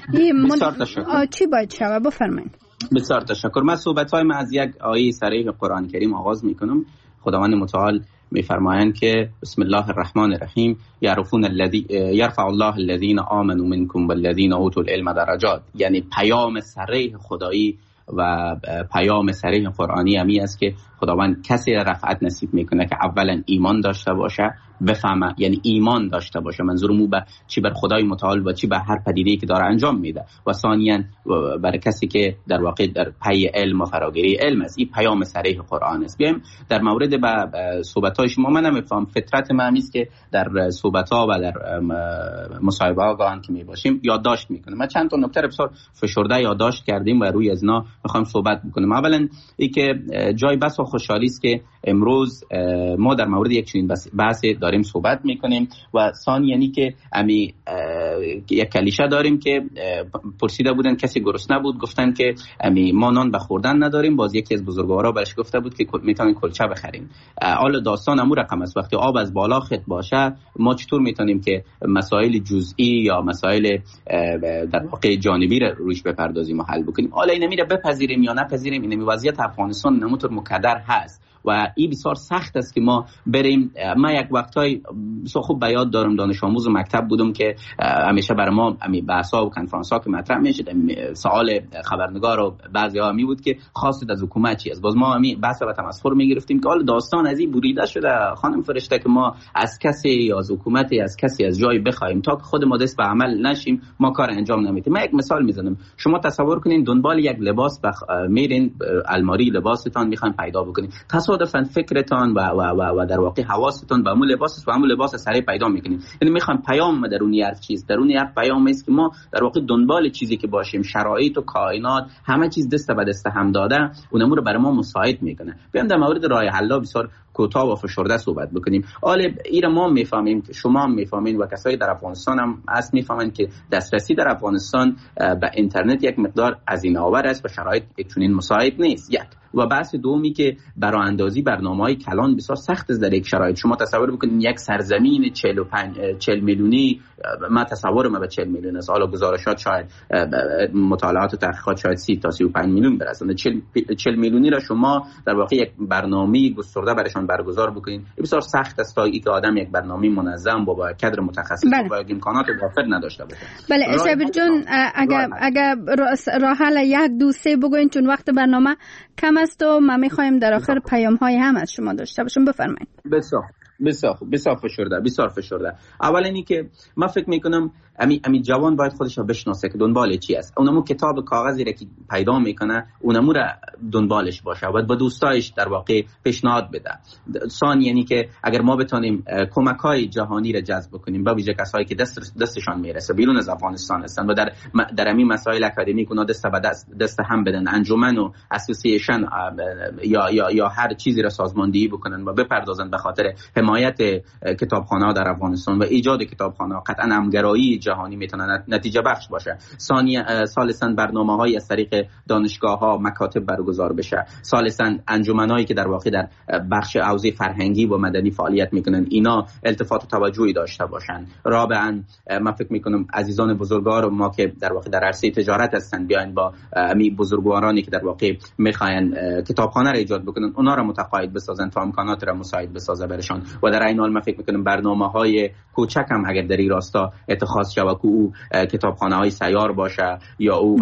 من... چی باید شوه؟ بفرمایید. بسیار تشکر. من صحبت های من از یک آیه صریح قرآن کریم آغاز میکنم. خداوند متعال میفرمایند که بسم الله الرحمن الرحیم یعرفون الذی یرفع الله الذین آمنوا منکم والذین اوتوا العلم درجات. یعنی پیام صریح خدایی و پیام صریح قرآنی همی است که خداوند کسی رفعت نصیب میکنه که اولا ایمان داشته باشه، بفهمه، یعنی ایمان داشته باشه، منظورم به چی بر خدای متعال و چی بر هر پدیده‌ای که داره انجام میده، و ثانیاً برای کسی که در واقع در پی علم و فراگیری علم است. این پیام صریح قرآن است. بیایم در مورد به صحبت‌های شما، من نمیفهم فطرت من است که در صحبت‌ها و در مصاحبه‌ها گاهن که میباشیم یادداشت میکنیم. ما چند تا نکته بسیار فشرده یادداشت کردیم و روی از اینا میخوام صحبت بکنیم. اولا اینکه جای بس و خوشحالی است که امروز ما در مورد یک چنین بحث داریم صحبت میکنیم. و ثانی یعنی که امی یک کلیشه داریم که پرسیده بودن کسی گرسنه بود، گفتن که امی ما نان به خوردن نداریم، باز یکی از بزرگوارا برش گفته بود که میتونیم کلچه بخریم. حالا داستان امور رقم است، وقتی آب از بالا خط باشه ما چطور میتونیم که مسائل جزئی یا مسائل در واقع جانبی رو روش بپردازیم و حل بکنیم. حالا این میره بپذیریم یا نپذیریم، این وضعیت افغانستان نمونطور مکدر هست و این بسیار سخت است که ما بریم. ما یک وقتای بسیار خوب به یاد دارم دانش آموز مکتب بودم که همیشه برای ما امی بحثا و کنفرانس‌ها که مطرح میشد سوال خبرنگار و بعضی‌ها می بود که خواستید از حکومت چی است. باز ما امی بحث و تمسخر میگرفتیم که حالا داستان از این بریده شده خانم فرشته که ما از کسی یا از حکومتی از کسی از جای بخوایم تا که خود ما دست به عمل نشیم ما کار انجام نمیدیم. من یک مثال میزنم. شما تصور کنین دنبال یک لباس بخ... میرین الماری لباستان میخواین پیدا بکنین، تصادفاً فکرتان و و و, و در واقع حواستان به همون لباس و همون لباس سری پیدا میکنین. یعنی میخوایم پیام درونی هر چیز درونی هر پیام است که ما در واقع دنبال چیزی که باشیم، شرایط و کائنات همه چیز دست به دست هم داده اونمو رو برای ما مساعد میکنه. بیام در مورد راه حل بسیار کوتاه و فشرده صحبت بکنیم. حالا اینا ما میفهمیم، شما هم میفهمین و کسایی در افغانستان هم از میفهمن که دسترسی در افغانستان به اینترنت یک مقدار هزینه آور است و شرایط چنین مساعد نیست. یک و بحث دومی که برای اندازی برنامه‌های کلان بسیار سخت است در یک شرایط. شما تصور بکنید یک سرزمین چهل و پنج چهل میلیونی، ما تصورم به چهل میلیون است، حالا گزارشات شاید مطالعات و تحقیقات شاید سی تا سی و پنج میلیون برسند. چهل میلیونی را شما در واقع یک برنامه گسترده برایشان برگزار بکنید بسیار سخت است تا اینکه آدم یک برنامه منظم با با کادر متخصص و امکانات وافر نداشته باشه. بله شبیر جون، اگر اگر راه حل یک دو سه بگوین چون وقت برنامه کم است و ما می‌خوایم در آخر پیام‌های هم از شما داشته باشیم. بفرمایید. بسیار بسیار خوب، بسیار فشرده، بسیار فشرده. اول اینی که من فکر میکنم امی امی جوان باید خودش رو بشناسه که دنبال چی است. اونمو کتاب کاغذی را که پیدا میکنه اونمو را دنبالش باشه و با دوستایش در واقع پیشنهاد بده. ثانی یعنی که اگر ما بتونیم کمک‌های جهانی را جذب کنیم با ویژه کسایی که دست دستشان میرسه بیرون از افغانستان هستن و در در همین مسائل اکادمیک اونا دست به دست دست هم بدن، انجمن و اسوسییشن یا یا یا هر چیزی را سازماندهی بکنن و بپردازن به خاطر حمایت کتابخانه‌ها در افغانستان و ایجاد کتابخانه‌ها. قطعاً همگرایی جهانی میتونه نتیجه بخش باشه. ثانی ثالثاً برنامه‌های از طریق دانشگاه‌ها مکاتب برگزار بشه. ثالثاً انجمنایی که در واقع در بخش حوزه فرهنگی و مدنی فعالیت میکنن اینا التفات و توجهی داشته باشن. رابعاً من فکر میکنم عزیزان بزرگوار ما که در واقع در عرصه تجارت هستن بیاین با می بزرگوارانی که در واقع میخواین کتابخانه را ایجاد بکنن اونا را متقاعد بسازن تا امکانات را مساعد بسازه برشان. و در این حال من فکر میکنم برنامه‌های کوچک هم اگر در این راستا اتخاذ شود که او کتابخانه‌های سیار باشه یا او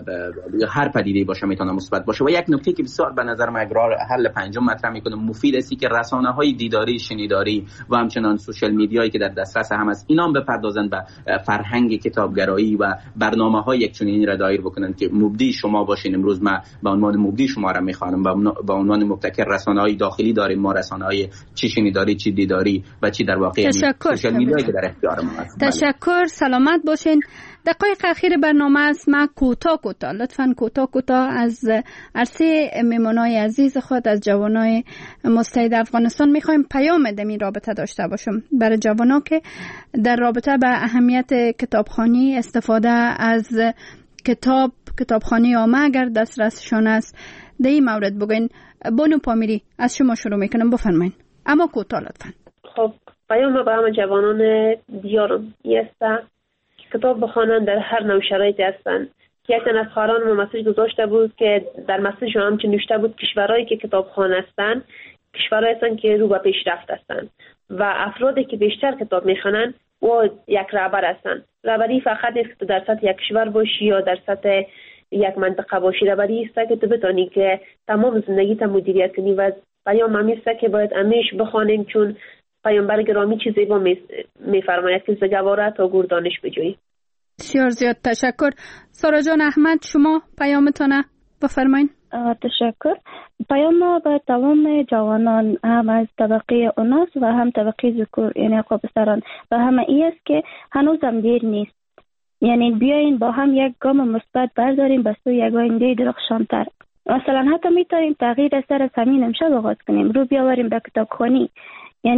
هر پدیده باشه میتونه مثبت باشه. و یک نکته که بسیار به نظر من اقرار حل پنجم مطرح میکنه مفید است که رسانه‌های دیداری شنیداری و همچنان سوشال میدیایی که در دسترس هم است اینا هم بپردازن به فرهنگ کتابگرایی و برنامه‌های یک چنینی را دایر بکنن که مبدی شما باشین. امروز من به عنوان مبدی شما را میخوانم به عنوان مبتکر رسانه‌های داخلی داریم ما، رسانه‌های چی شنیداری چی دیداری و چی در واقع سوشال میدیایی که در اختیار ما هست. تشکر، سلامت باشین. دقایق اخیر برنامه است. ما کوتاه کوتاه لطفاً کوتاه کوتاه از عرصه میمونای عزیز خود از جوانای مستعد افغانستان میخوایم پیام دمی رابطه داشته باشم برای جوانا که در رابطه به اهمیت کتابخوانی، استفاده از کتاب، کتابخوانی عامه اگر دسترسشان است در این مورد بگوین. بانو پامیری از شما شروع میکنم، بفرمایید اما کوتاه لطفاً. خب پیام به همه جوانان دیارم است کتاب بخوانند در هر نوع شرایطی هستند. که یک از خواهران ما مسیج گذاشته بود که در مسیج هم چه نوشته بود کشورهایی که کتابخوان هستند کشورهایی هستند که رو به پیشرفت هستند و افرادی که بیشتر کتاب میخوانند و یک رهبر هستند. رهبری فقط نیست که در سطح یک کشور باشی یا در سطح یک منطقه باشی. رهبری است که تو بتونی که تمام زندگیت مدیریت کنی و پیام هم است که باید همیشه بخوانیم چون پیامبر گرامی چیزی با میفرماید که زگواره تا گردانش بجویی. بسیار زیاد تشکر. سارا جان احمد شما پیامتونه بفرمایید. تشکر. پیام به تمام جوانان هم از طبقه اوناس و هم طبقه ذکور یعنی قابستران و همه ای است که هنوزم دیر نیست. یعنی بیاین با هم یک گام مثبت برداریم به سوی یک آینده درخشانتر. مثلا حتی میتونیم تغییر سر زمین امشب آغاز کنیم، رو بیاوریم به کتابخوانی. یعنی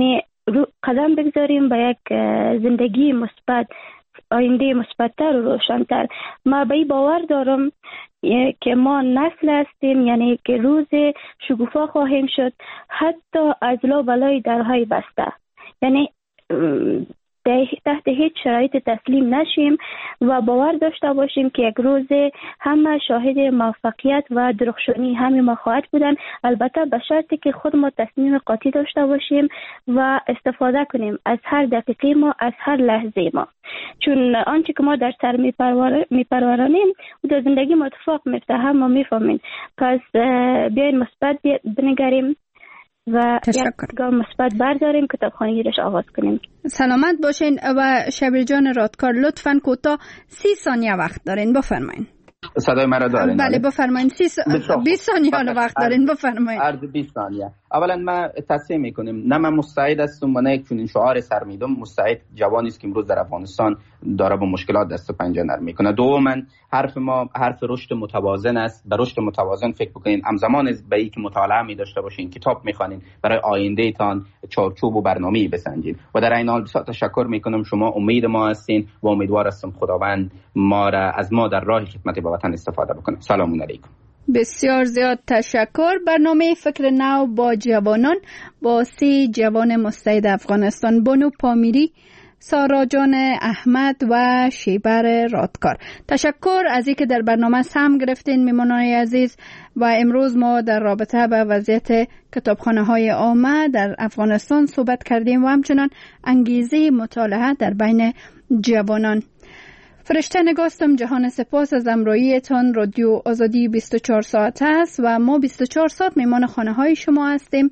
قدم بگذاریم به یک زندگی مثبت، آینده مثبت‌تر و روشن‌تر. ما به این باور دارم که ما نسل هستیم، یعنی که روز شکوفا خواهیم شد حتی از لابلای درهای بسته، یعنی تحت هیچ شرایط تسلیم نشیم و باور داشته باشیم که یک روز همه شاهد موفقیت و درخشانی همه ما خواهد بودن، البته به شرطی که خود ما تصمیم قاطع داشته باشیم و استفاده کنیم از هر دقیقه ما، از هر لحظه ما، چون آنچه که ما در سر میپرورانیم و در زندگی ما اتفاق میفته، هم ما میفهمیم. پس بیاین مثبت بنگریم و یک گام مثبت برداریم، کتابخانگی رش آغاز کنیم. سلامت باشین. و شبیر جان رادکار لطفاً کوتاه سی ثانیه وقت دارین، بفرمایین. صدای مرا دارین؟ بله بفرمایین. سی س... بیست ثانیه وقت دارین، بفرمایین. عرض بیست ثانیه. اولا ما تصحیح میکنیم، نه من مستعد هستم و نه یک چنین شعار سر میدم. مستعد جوانی است که امروز در افغانستان داره با مشکلات دست و پنجه نرم میکنه. دوما حرف ما حرف رشد متوازن است. به رشد متوازن فکر بکنین، همزمان به اینکه مطالعه می داشته باشین، کتاب میخوانین، برای آینده تان چارچوب و برنامه‌ای بسنجین. و در این حال بسیار تشکر میکنم، شما امید ما هستین و امیدوار هستم خداوند ما را از ما در راه خدمت به وطن استفاده بکنه. سلام علیکم. بسیار زیاد تشکر. برنامه فکر نو با جوانان با سی جوان مستعد افغانستان، بانو پامیری، سارا جان احمد و شیبر رادکار. تشکر از اینکه در برنامه سهم گرفتین میمانای عزیز. و امروز ما در رابطه با وضعیت کتابخانه های عامه در افغانستان صحبت کردیم و همچنان انگیزه مطالعه در بین جوانان. فرشته نگاستم. جهان سپاس از امرویتان. رادیو آزادی بیست و چهار ساعت است و ما بیست و چهار ساعت میمان خانه های شما هستیم.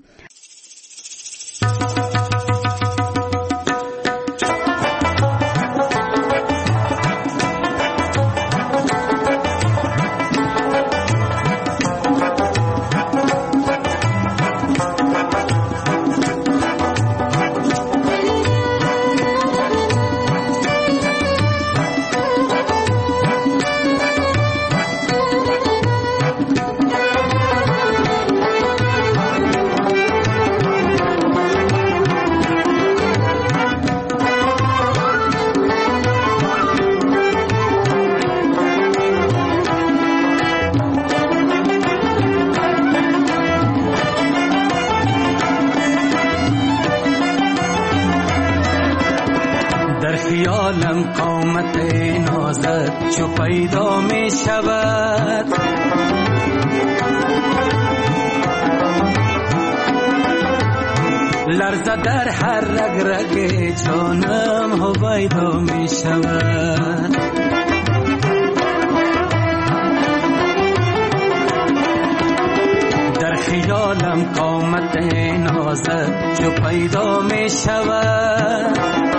خیالم قامت نازت چو پیدا می شود، لرزه در هر رگ رگ جانم هویدا می شود. در خیالم قامت نازت چو پیدا می شود،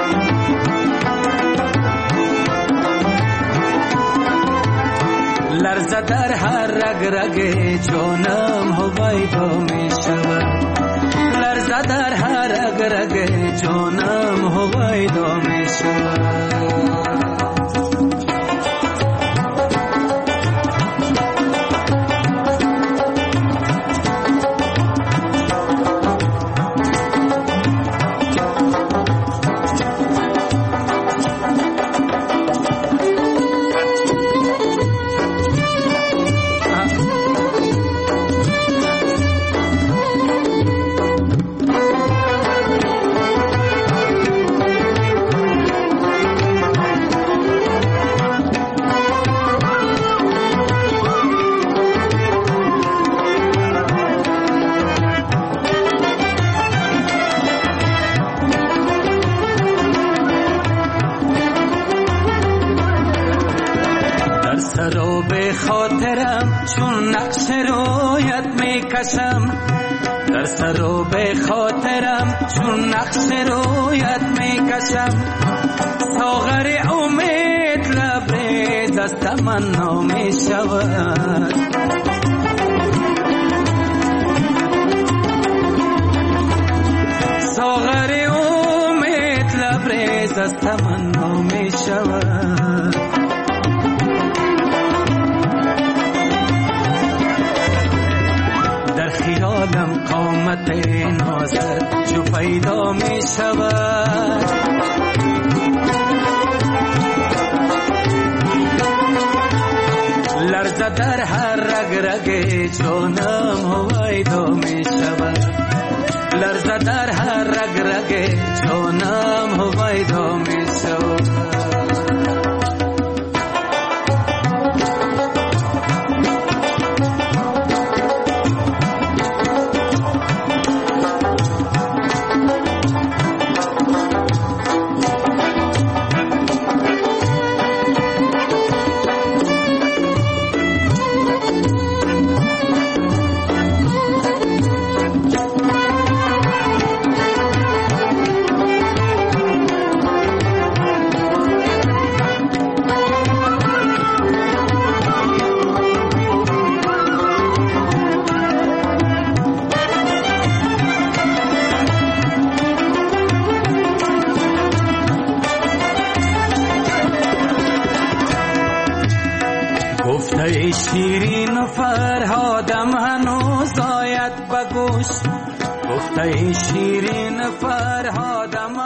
لرزه در هر رگ رگ جانم هویدا می شود، لرزه در هر رگ رگ جانم هویدا می شود. در سر به خاطرم چون نقش رویت می کشم، ساغر امید لبریز از تمنا می شود، ساغر امید لبریز از تمنا می شود. در خیال عالم قامت نازت جو پیدا می شود لرزه در هر رگ رگ جانم هویدا می شود لرزه در هر رگ رگ جانم هویدا می شود گفته شیرین فرهادم هنوز آید بگوش گفته شیرین فرهادم